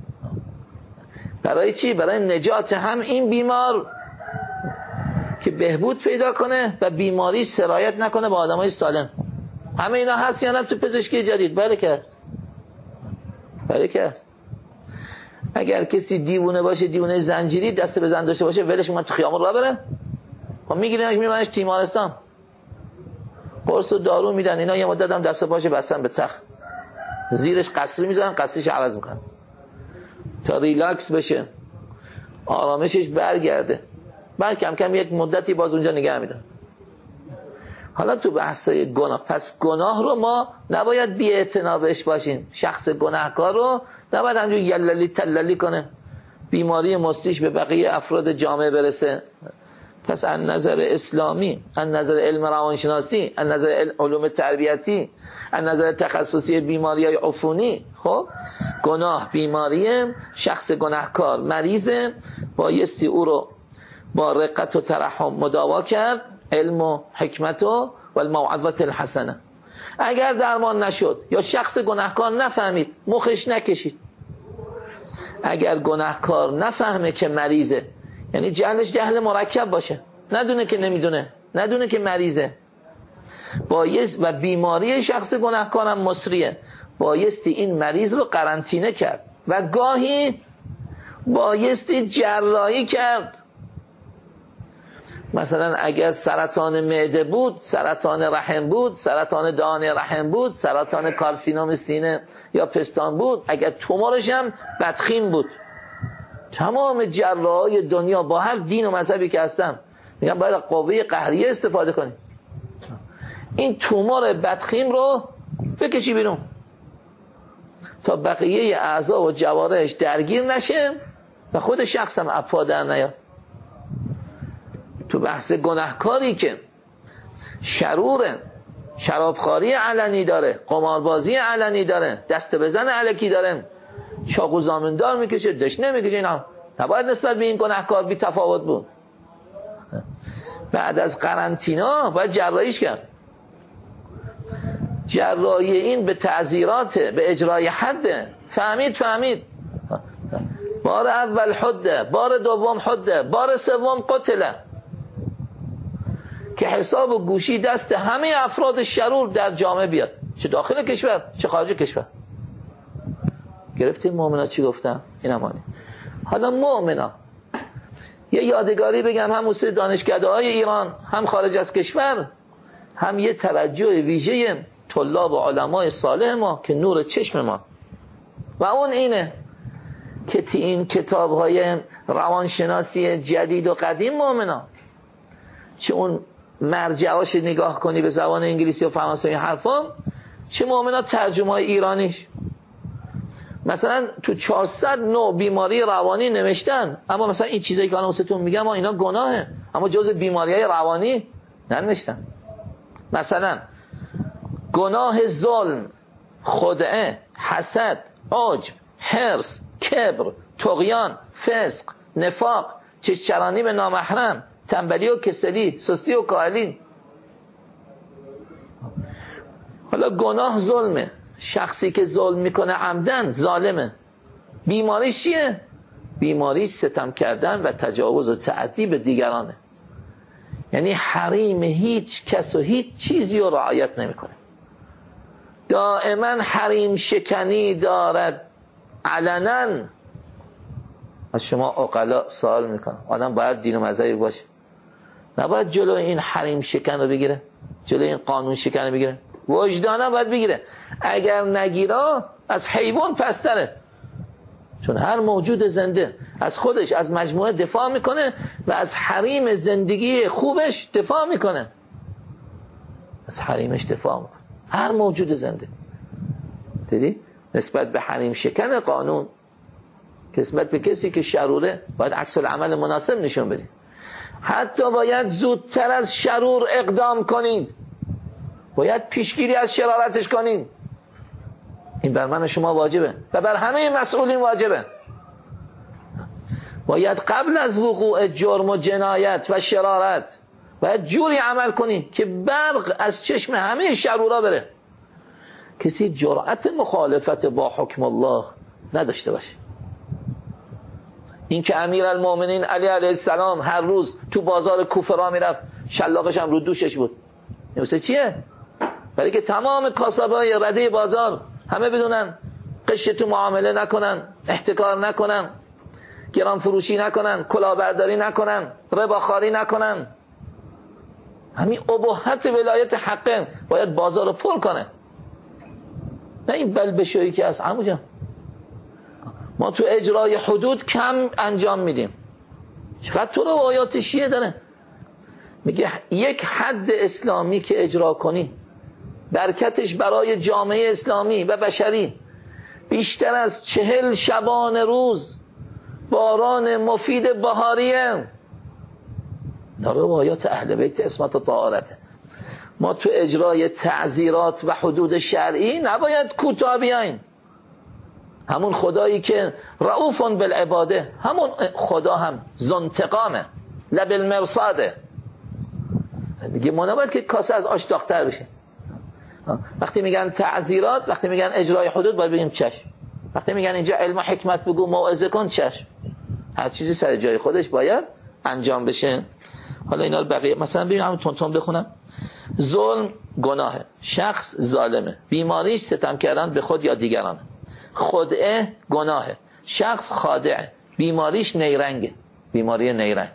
برای چی؟ برای نجات هم این بیمار که بهبود پیدا کنه و بیماری سرایت نکنه به آدمای سالم. همه اینا هست یا نه تو پزشکی جدید؟ بله که هست. بله که هست. اگر کسی دیوونه باشه، دیوونه زنجیری، دست به زن داشته باشه، ولش من تو خیابون راه بره، خب میگیرنش میبرنش تیمارستان، قرص و دارو میدن، اینا یه مدت هم دست و پاش بستن به تخت، زیرش قصری میزنن، قصریش عوض میکنن تا ریلکس بشه، آرامشش برگرده، بعد کم کم یک مدتی باز اونجا نگه میدن. حالا تو بحثای گناه، پس گناه رو ما نباید بی اعتنا بهش باشیم. شخص گناهکار رو نباید همجور یللی تللی کنه، بیماری مستیش به بقیه افراد جامعه برسه. پس از نظر اسلامی، از نظر علم روانشناسی، از نظر علوم تربیتی، از نظر تخصصی بیماری‌های عفونی، خب گناه بیماریه، شخص گناهکار مریضه، بایستی او رو با رقت و ترحم مداوا کرد، علم و حکمت و الموعظه الحسنه. اگر درمان نشد یا شخص گناهکار نفهمید، مخش نکشید. اگر گناهکار نفهمه که مریضه، یعنی جهلش جهل مرکب باشه، ندونه که نمیدونه، ندونه که مریضه، بایست و بیماری شخص گناهکارم مصریه، بایستی این مریض رو قرنطینه کرد و گاهی بایستی جراحی کرد. مثلا اگر سرطان معده بود، سرطان رحم بود، سرطان دهان رحم بود، سرطان کارسینوم سینه یا پستان بود، اگر تومورش هم بدخیم بود، تمام جراحای دنیا با هر دین و مذهبی که هستن میگن باید قوه قهریه استفاده کنیم، این تومور بدخیم رو بکشی بیرون تا بقیه اعضا و جوارحش درگیر نشه و خود شخص هم اپا در نیاد. تو بحث گناهکاری که شروره، شرابخواری علنی داره، قماربازی علنی داره، دست بزن الکی داره، چاقو زامندار میکشه، دشنه میکشه، اینا نباید نسبت به این گناهکار بی تفاوت بود. بعد از قرنطینه باید جراحیش کرد. جراحی این به تعزیرات، به اجرای حد. فهمید بار اول حده، بار دوم حده، بار سوم قتله، که حساب و گوشی دست همه افراد شرور در جامعه بیاد، چه داخل کشور چه خارج کشور. گرفتید مؤمنا چی گفتم؟ این امانی. حالا مؤمنا یه یادگاری بگم، هم واسه دانشکده‌های ایران، هم خارج از کشور، هم یه توجه ویژه طلاب و علمای صالح ما که نور چشم ما، و اون اینه که این کتاب‌های روانشناسی جدید و قدیم مؤمنا، چه اون مرجعاش نگاه کنی به زبان انگلیسی و فرانسوی حرفا، چه مؤمنا ترجمه های ایرانیش، مثلا تو 400 نوع بیماری روانی نوشتن، اما مثلا این چیزایی که الان واسهتون میگم اینا گناهه، اما جزء بیماری‌های روانی ننوشتن. مثلا گناه ظلم، خدعه، حسد، عجب، حرص، کبر، طغیان، فسق، نفاق، چشترانی به نامحرم، تنبلی و کسلی، سستی و کاهلی. حالا گناه ظلمه، شخصی که ظلم میکنه عمدن ظالمه. بیماریش چیه؟ بیماریش ستم کردن و تجاوز و تعدی به دیگرانه. یعنی حریم هیچ کس و هیچ چیزی رو رعایت نمیکنه. دائما حریم شکنی دارد علنا. از شما عقلا سوال میکنم، آدم باید دین و مذهبی باشه، نباید جلو این حریم شکن رو بگیره، جلو این قانون شکن رو بگیره، وجدانا باید بگیره. اگر نگیره از حیوان پستره، چون هر موجود زنده از خودش، از مجموعه دفاع میکنه و از حریم زندگی خوبش دفاع میکنه، از حریمش دفاع میکنه هر موجود زنده. دیدی؟ نسبت به حریم شکن قانون، نسبت به کسی که شروره باید عکس العمل مناسب نشون بدید. حتی باید زودتر از شرور اقدام کنید، باید پیشگیری از شرارتش کنید. این بر من و شما واجبه و بر همه مسئولین واجبه. باید قبل از وقوع جرم و جنایت و شرارت باید جوری عمل کنید که برق از چشم همه شرورا بره، کسی جرأت مخالفت با حکم الله نداشته باشه. این که امیرالمومنین علی علیه السلام هر روز تو بازار کوفه را میرفت، شلاقش هم رو دوشش بود، نوسته چیه؟ برای که تمام کاسبای رده بازار همه بدونن قش تو معامله نکنن، احتکار نکنن، گران فروشی نکنن، کلاهبرداری نکنن، رباخواری نکنن. همین اباحت ولایت حقه باید بازار رو پر کنه، نه این بلبشویی که از عمو جان ما تو اجرای حدود کم انجام میدیم. چقدر تو روایات شیعه داره میگه یک حد اسلامی که اجرا کنی برکتش برای جامعه اسلامی و بشری بیشتر از 40 شبان روز باران مفید بهاریه. روایات اهل بیت اسمت و طهارت. ما تو اجرای تعزیرات و حدود شرعی نباید کوتاه بیاین. همون خدایی که رؤوف بالعباده، همون خدا هم ذوانتقامه، لب المرصاده. میگه ما نباید که کاسه از آش داغ‌تر بشه. وقتی میگن تعزیرات، وقتی میگن اجرای حدود، باید بگیم چشم. وقتی میگن اینجا علم و حکمت بگو، موعظه کن، چشم. هر چیزی سر جای خودش باید انجام بشه. حالا اینا رو بقیه مثلا ببینم همون تون بخونم. ظلم گناهه، شخص ظالمه، بیماریش ستم کردن به خود یا دیگران. خدعه گناهه، شخص خادعه، بیماریش نیرنگه، بیماری نیرنگ.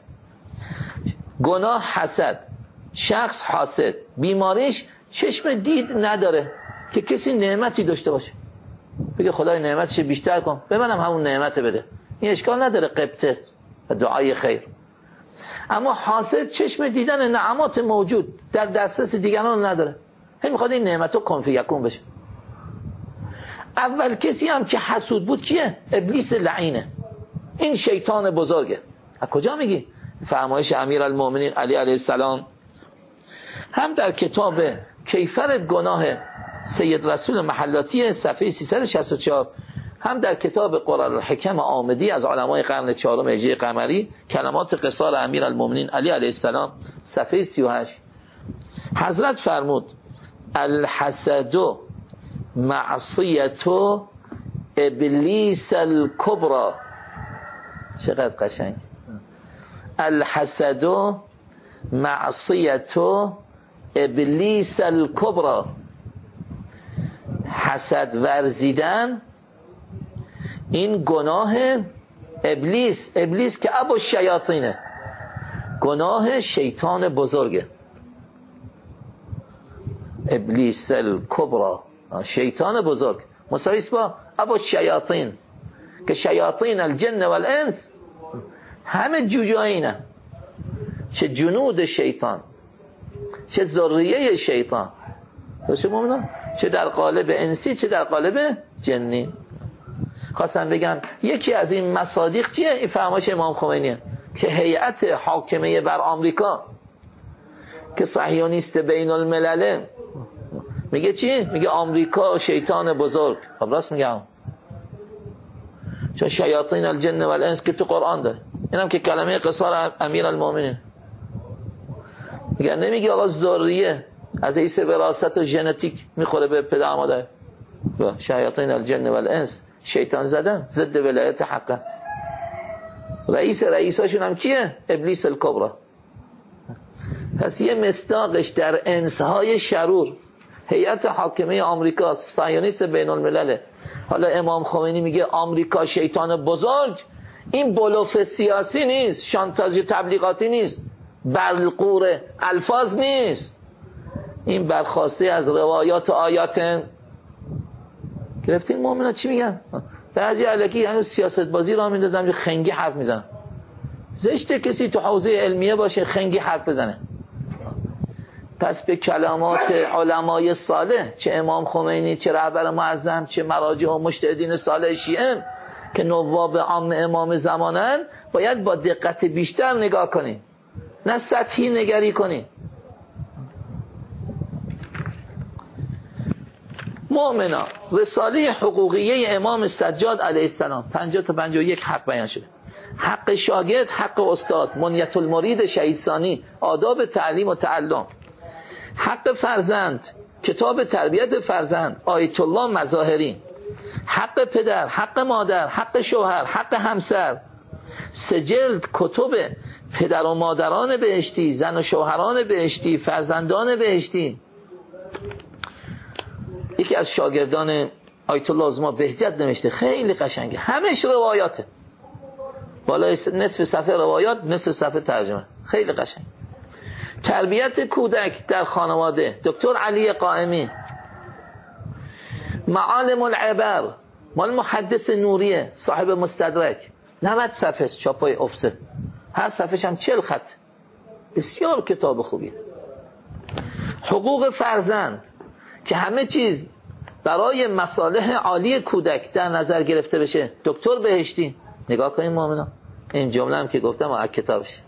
گناه حسد، شخص حاسد، بیماریش چشم دید نداره که کسی نعمتی داشته باشه، بگه خدای نعمتش بیشتر کن، به منم همون نعمت بده. این اشکال نداره، قبطس و دعای خیر. اما حاسد چشم دیدن نعمات موجود در دسترس دیگران نداره، هی میخواد این نعمتو کن فیکون بشه. اول کسی هم که حسود بود کیه؟ ابلیس لعینه، این شیطان بزرگه. از کجا میگی؟ فرمایش امیرالمومنین علی علیه السلام هم در کتاب کیفر گناه سید رسول محلاتی صفحه 364، هم در کتاب قرار الحکم آمدی از علمای قرن 4 هجری قمری، کلمات قصار امیرالمومنین علی علیه السلام صفحه 38، حضرت فرمود الحسد معصیت ابلیس الکبری. چقدر قشنگ. الحسد معصیت ابلیس الکبری. حسد ورزیدن این گناه ابلیس، ابلیس که ابو الشیاطینه، گناه شیطان بزرگه. ابلیس الکبری، شیطان بزرگ مساویس با ابو الشیاطین، که شیاطین الجن والانس همه جوجایینه، چه جنود شیطان، چه ذریه شیطان، چه در قالب انسی چه در قالب جنی. خواستم بگم یکی از این مصادیق چیه؟ این فرمایش امام خمینیه که هیئت حاکمه بر آمریکا که صهیونیست بین الملله میگه چی؟ میگه آمریکا شیطان بزرگ. خب راست میگم، چون شیاطین الجن والانس که تو قرآن داره، اینم که کلمه قصار امیرالمومنین. میگه نمیگه آقا ذریه از حیث وراثت و ژنتیک میخوره به پدر مادر. شیاطین الجن والانس شیطان زدن ضد ولایت حقه. رئیساشون هم کیه؟ ابلیس الکبری. پس یه مصداقش در انسهای شرور هیئت حاکمه آمریکاست، صهیونیست بین الملله. حالا امام خمینی میگه آمریکا شیطان بزرگ. این بلوف سیاسی نیست، شانتاژ تبلیغاتی نیست، بلغور الفاظ نیست، این برخواسته از روایات و آیات. گرفتین مؤمنا چی میگن؟ بعضی الکی هنوز سیاست بازی را میندازن، خنگی حرف میزنن. زشته کسی تو حوزه علمیه باشه خنگی حرف بزنه. پس به کلمات علمای صالح، چه امام خمینی، چه رهبر معظم، چه مراجع و مجتهدین صالح شیعه که نواب عام امام زمانن، باید با دقت بیشتر نگاه کنی، نه سطحی نگری کنی. مؤمنا رساله حقوقیه امام سجاد علیه السلام 50 تا 51 حق بیان شده. حق شاگرد، حق استاد، منیت المرید شهید ثانی، آداب تعلیم و تعلم، حق فرزند، کتاب تربیت فرزند، آیت الله مظاهری، حق پدر، حق مادر، حق شوهر، حق همسر، 3 جلد کتب پدر و مادران بهشتی، زن و شوهران بهشتی، فرزندان بهشتی. یکی از شاگردان آیت الله عظما بهجت نوشته، خیلی قشنگه، همش روایاته، بالای نصف صفحه روایات، نصف صفحه ترجمه، خیلی قشنگ. تربیت کودک در خانواده، دکتر علی قائمی. معالم العبر مال محدث نوریه صاحب مستدرک، 90 صفحه، چاپای افست، هر صفحه‌ش هم 40 خط، بسیار کتاب خوبیه. حقوق فرزند که همه چیز برای مصالح عالی کودک در نظر گرفته بشه، دکتر بهشتی. نگاه کنید مؤمنان، این جمله هم که گفتم از کتابش.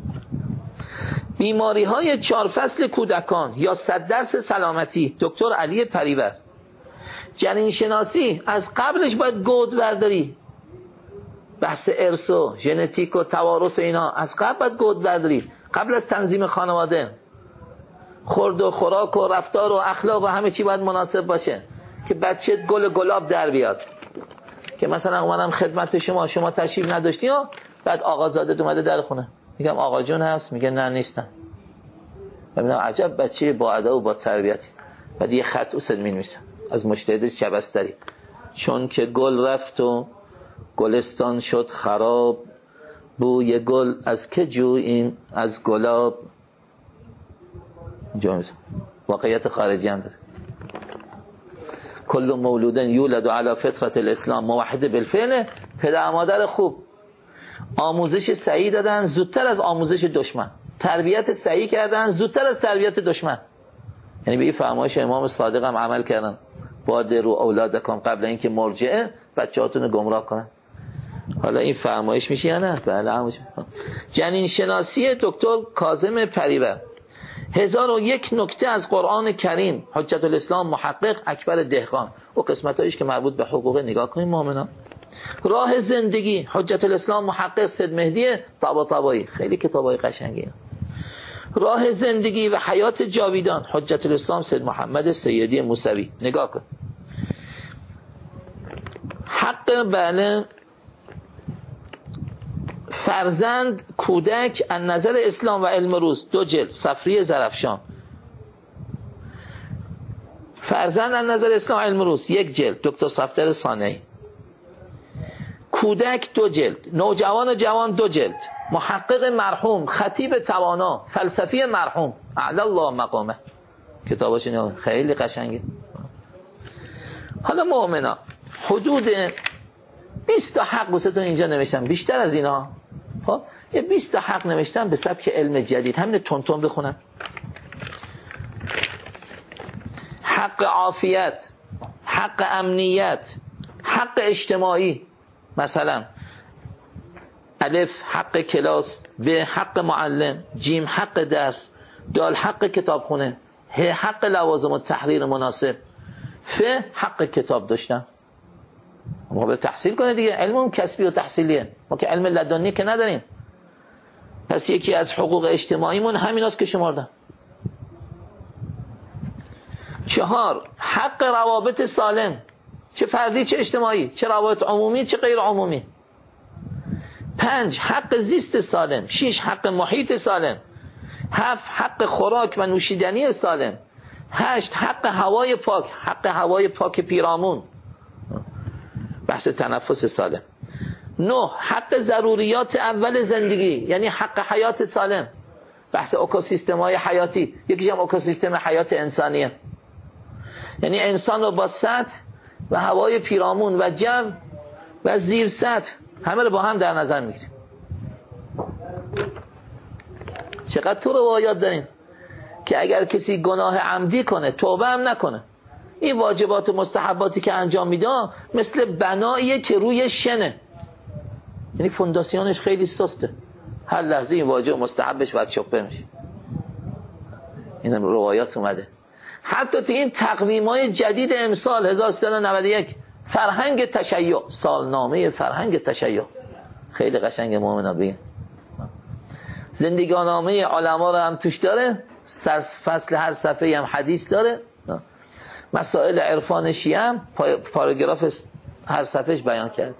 بیماری های 4 فصل کودکان یا 100 درس سلامتی، دکتر علی پریور. جنین شناسی از قبلش باید گود برداری، بحث ارث و ژنتیک و توارث اینا از قبل باید گود برداری، قبل از تنظیم خانواده. خورد و خوراک و رفتار و اخلاق و همه چی باید مناسب باشه که بچه گل گلاب در بیاد. که مثلا اومدم خدمت شما تشریف نداشتی ها، بعد آقا زاده اومده در خونه، میگم آقا جون هست، میگه نه نیستم. ببینم عجب بچه با ادب و با تربیتی. بعد یه خط اوست می‌نویسم از مجتهد شبستری، چون که گل رفت و گلستان شد خراب، بوی گل از که جوییم از گلاب. واقعیت خارجی هم داره. کل مولود یولد علی فطرت الاسلام موحد بالفعل. پدر مادر خوب آموزش صحیح دادن زودتر از آموزش دشمن، تربیت صحیح کردن زودتر از تربیت دشمن. یعنی به این فرمایش امام صادق هم عمل کردن، بادروا اولادکم قبل اینکه مرجعه بچه‌هاتون رو گمراه کنن. حالا این فرمایش میشه یا نه؟ بله همونجوری. جنین شناسی دکتر کاظم پریور. 1001 نکته از قرآن کریم، حجت الاسلام محقق اکبر دهقان و قسمتایش که مربوط به حقوق. نگاه کنید مؤمنان. راه زندگی، حجت الاسلام محقق سید مهدی طباطبایی، خیلی کتابای قشنگیه. راه زندگی و حیات جاویدان، حجت الاسلام سید محمد سیدی موسوی. نگاه کن. حق بله فرزند کودک از نظر اسلام و علم روز، 2 جلد، صفری زرفشان. فرزند از نظر اسلام و علم روز، 1 جلد، دکتر صفدر صانعی. کودک 2 جلد، نوجوان و جوان 2 جلد، محقق مرحوم خطیب توانا، فلسفی مرحوم اعلی الله مقامه. کتابش خیلی قشنگه. حالا مؤمنا حدود 20 تا حق واسهتون اینجا نوشتم، بیشتر از اینا. خب یه 20 تا حق نوشتم به سبک علم جدید، همین تون بخونم. حق عافیت، حق امنیت، حق اجتماعی، مثلا الف حق کلاس، ب حق معلم، جیم حق درس، دال حق کتابخونه، ه حق لوازم و تحریر مناسب، ف حق کتاب داشتن. ما باید تحصیل کنه دیگه، علم کسبی و تحصیلیه، ما که علم لدنی که نداریم. پس یکی از حقوق اجتماعیمون همیناست که شماردم. 4 حق روابط سالم، چه فردی چه اجتماعی، چه روابط عمومی چه غیر عمومی. 5 حق زیست سالم. 6 حق محیط سالم. 7 حق خوراک و نوشیدنی سالم. 8 حق هوای پاک، حق هوای پاک پیرامون، بحث تنفس سالم. 9 حق ضروریات اول زندگی، یعنی حق حیات سالم، بحث اکوسیستم‌های حیاتی. یکیش هم اکوسیستم حیات انسانیه، یعنی انسان رو با سطح و هوای پیرامون و جو و زیر سطح همه رو با هم در نظر میگیریم. چقدر تو روایات داریم که اگر کسی گناه عمدی کنه توبه هم نکنه، این واجبات و مستحباتی که انجام میده مثل بناییه که روی شنه، یعنی فونداسیونش خیلی سسته، هر لحظه این واجب و مستحبش باید شپه میشه. این روایات اومده. حتی تو این تقویم‌های جدید امسال 1391 فرهنگ تشیع، سالنامه فرهنگ تشیع، خیلی قشنگ مومنا بگن. زندگانامه علما رو هم توش داره، فصل هر صفحه هم حدیث داره، مسائل عرفان شیعه هم پاراگراف هر صفحهش بیان کرد.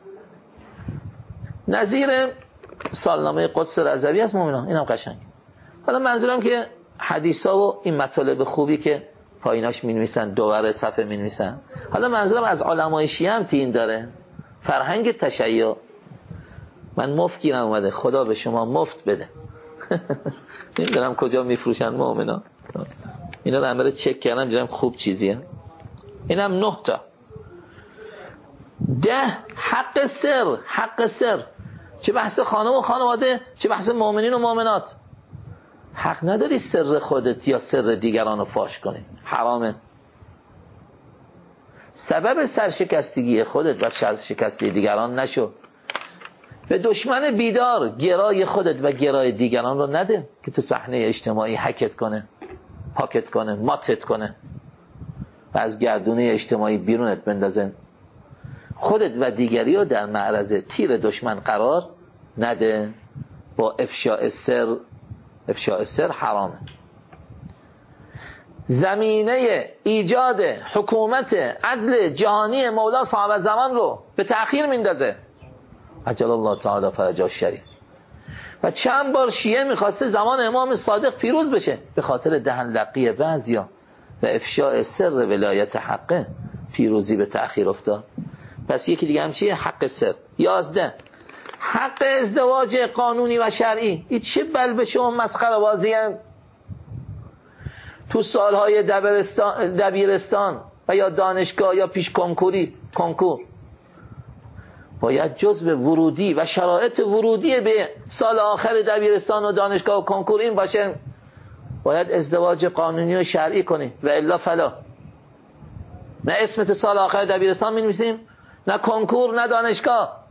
نظیر سالنامه قدس رضوی است مومنان، اینم قشنگ. حالا منظورم که حدیثا و این مطالب خوبی که پاییناش می‌نویسن، دوباره صفحه می‌نویسن، حالا منظورم از علمای شیعه هم تین داره. فرهنگ تشیع، من مفت گیرم اومده، خدا به شما مفت بده. نمیدونم کجا میفروشن مومنان، اینا رو همه چک کردم دیدم خوب چیزیه. اینم 9 تا. 10 حق سر، حق سر، چه بحث خانم و خانواده، چه بحث مؤمنین و مؤمنات. حق نداری سر خودت یا سر دیگران رو فاش کنی، حرامه. سبب سرشکستگی خودت و سرشکستگی دیگران نشو. به دشمن بیدار گرای خودت و گرای دیگران رو نده که تو صحنه اجتماعی حکت کنه، پاکت کنه، ماتت کنه و از گردونه اجتماعی بیرونت بندازن. خودت و دیگری رو در معرض تیر دشمن قرار نده با افشاء سر. افشاء سر حرامه. زمینه ایجاد حکومت عدل جهانی مولا صاحب زمان رو به تأخیر میندازه، عجل الله تعالی فرجه الشریف. و چند بار شیعه میخواسته زمان امام صادق پیروز بشه، به خاطر دهن لقی بعضیا و افشاء سر ولایت حقه پیروزی به تأخیر افتاد. پس یکی دیگه هم چیه؟ حق سر. 11 حق ازدواج قانونی و شرعی. این چه بلبش و مسخره بازی هم تو سالهای دبیرستان و یا دانشگاه یا پیش کنکور باید جزء ورودی و شرایط ورودی به سال آخر دبیرستان و دانشگاه و کنکور این باشه، باید ازدواج قانونی و شرعی کنی و الا فلا. نه اسمت سال آخر دبیرستان می‌نویسیم، نه کنکور، نه دانشگاه.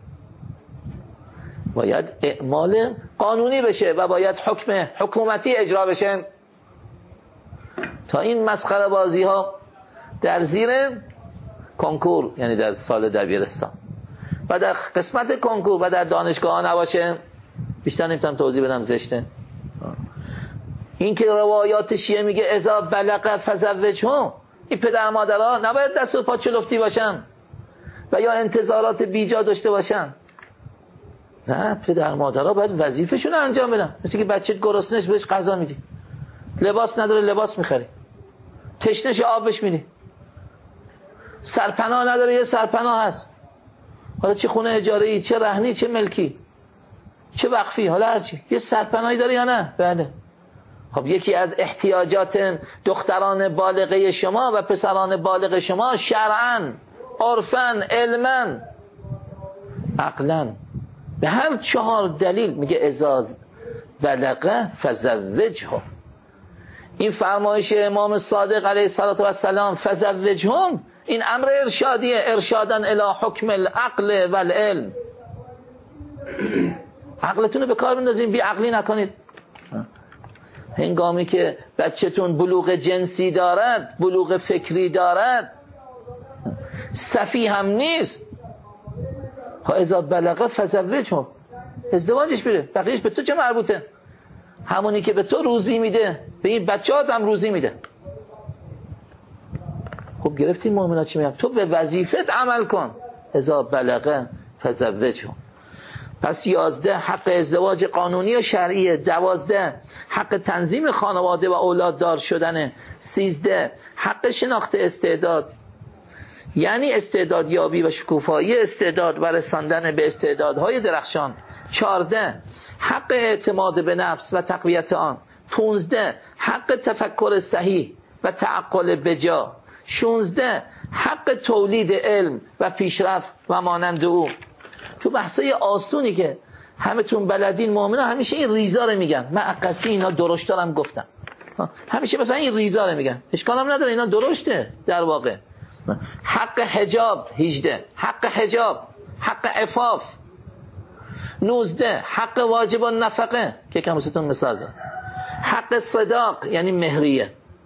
باید اعمال قانونی بشه و باید حکم حکومتی اجرا بشه. تا این مسخره بازی ها در زیر کنکور، یعنی در سال دبیرستان و در قسمت کنکور و در دانشگاه ها نباشه، بیشتر نمیتونم توضیح بدم، زشته. این که روایات شیعه میگه اذا بلغ فزوجهم، این پدر مادرها نباید دست و پا چلفتی باشن و یا انتظارات بیجا داشته باشن. نه، پدر مادرها باید وظیفه‌شون رو انجام بدن. مثل که بچه گرسنه‌اش بهش غذا میدی، لباس نداره لباس میخری، تشنه‌ش آبش میدی، سرپناه نداره یه سرپناه هست، حالا چه خونه اجاره‌ای، چه رهنی، چه ملکی، چه وقفی، حالا هرچی، یه سرپناهی داره یا نه؟ بله. خب یکی از احتیاجات دختران بالغه شما و پسران بالغ شما شرعاً، عرفاً، علماً، عقلاً، به هر 4 دلیل میگه ازاز بلغه فزوجهم. این فرمایش امام صادق علیه السلام فزوجهم، این امر ارشادیه، ارشادن الی حکم العقل و العلم. عقلتون رو به کار بندازین، بی عقلی نکنید. هنگامی که بچه‌تون بلوغ جنسی دارد، بلوغ فکری دارد، سفیه هم نیست، اذا بلغه فزوجهم، ازدواجش بره، بقیهش به تو چه مربوطه؟ همونی که به تو روزی میده به این بچه‌هات هم روزی میده. خب گرفتین مؤمنات چی میگن؟ تو به وظیفت عمل کن. اذا بلغه فزوجهم. پس 11 حق ازدواج قانونی و شرعیه. 12 حق تنظیم خانواده و اولاددار شدنه. 13 حق شناخت استعداد، یعنی استعدادیابی و شکوفایی استعداد و رساندن به استعدادهای درخشان. 14 حق اعتماد به نفس و تقویت آن. 15 حق تفکر صحیح و تعقل بجا. 16 حق تولید علم و پیشرفت و مانند او. تو بحثای آسونی که همتون بلدین مؤمنا همیشه این ریزا رو میگن. من عکسی اینا درشت دارم گفتم، همیشه مثلا این ریزا رو میگن، اشکال هم نداره، اینا درشته در واقع. حق حجاب 18 حق حجاب، حق عفاف. 19 حق واجب النفقه که کم واسهتون مثال زدم. حق صداق یعنی مهریه.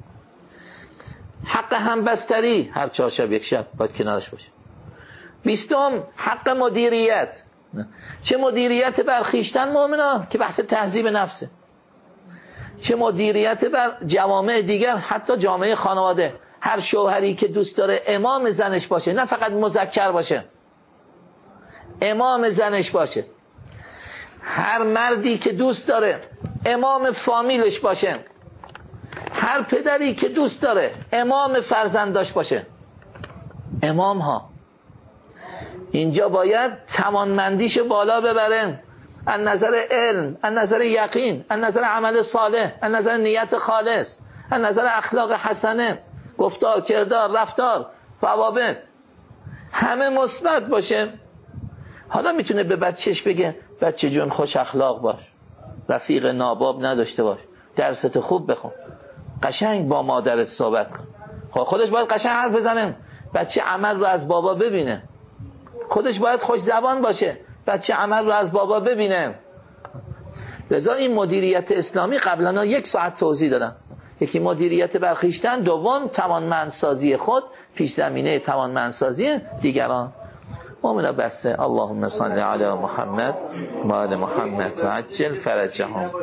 حق همبستری، هر 4 شب یک شب باید کنارش باشه. 20 حق مدیریت. چه مدیریت بر خویشتن مؤمنا که بحث تهذیب نفسه، چه مدیریت بر جوامع دیگر، حتی جامعه خانواده. هر شوهری که دوست داره امام زنش باشه، نه فقط مذکر باشه، امام زنش باشه. هر مردی که دوست داره امام فامیلش باشه. هر پدری که دوست داره امام فرزنداش باشه. امام ها اینجا باید توانمندیش بالا ببرن، از نظر علم، از نظر یقین، از نظر عمل صالح، از نظر نیت خالص، از نظر اخلاق حسنه، گفتار، کردار، رفتار، روابط، همه مثبت باشه. حالا میتونه به بچهش بگه بچه جون خوش اخلاق باش، رفیق ناباب نداشته باش، درست خوب بخون، قشنگ با مادرت صحبت کن. خودش باید قشنگ حرف بزنه، بچه عمل رو از بابا ببینه. خودش باید خوش زبان باشه، بچه عمل رو از بابا ببینه. لذا این مدیریت اسلامی قبلا 1 ساعت توضیح دادم. یکی مدیریت برخیشتن، دوم توانمندسازی خود، پیش زمینه توانمندسازی دیگران. مؤمنا بسته. اللهم صل علی محمد و آل محمد و عجل فرجهم.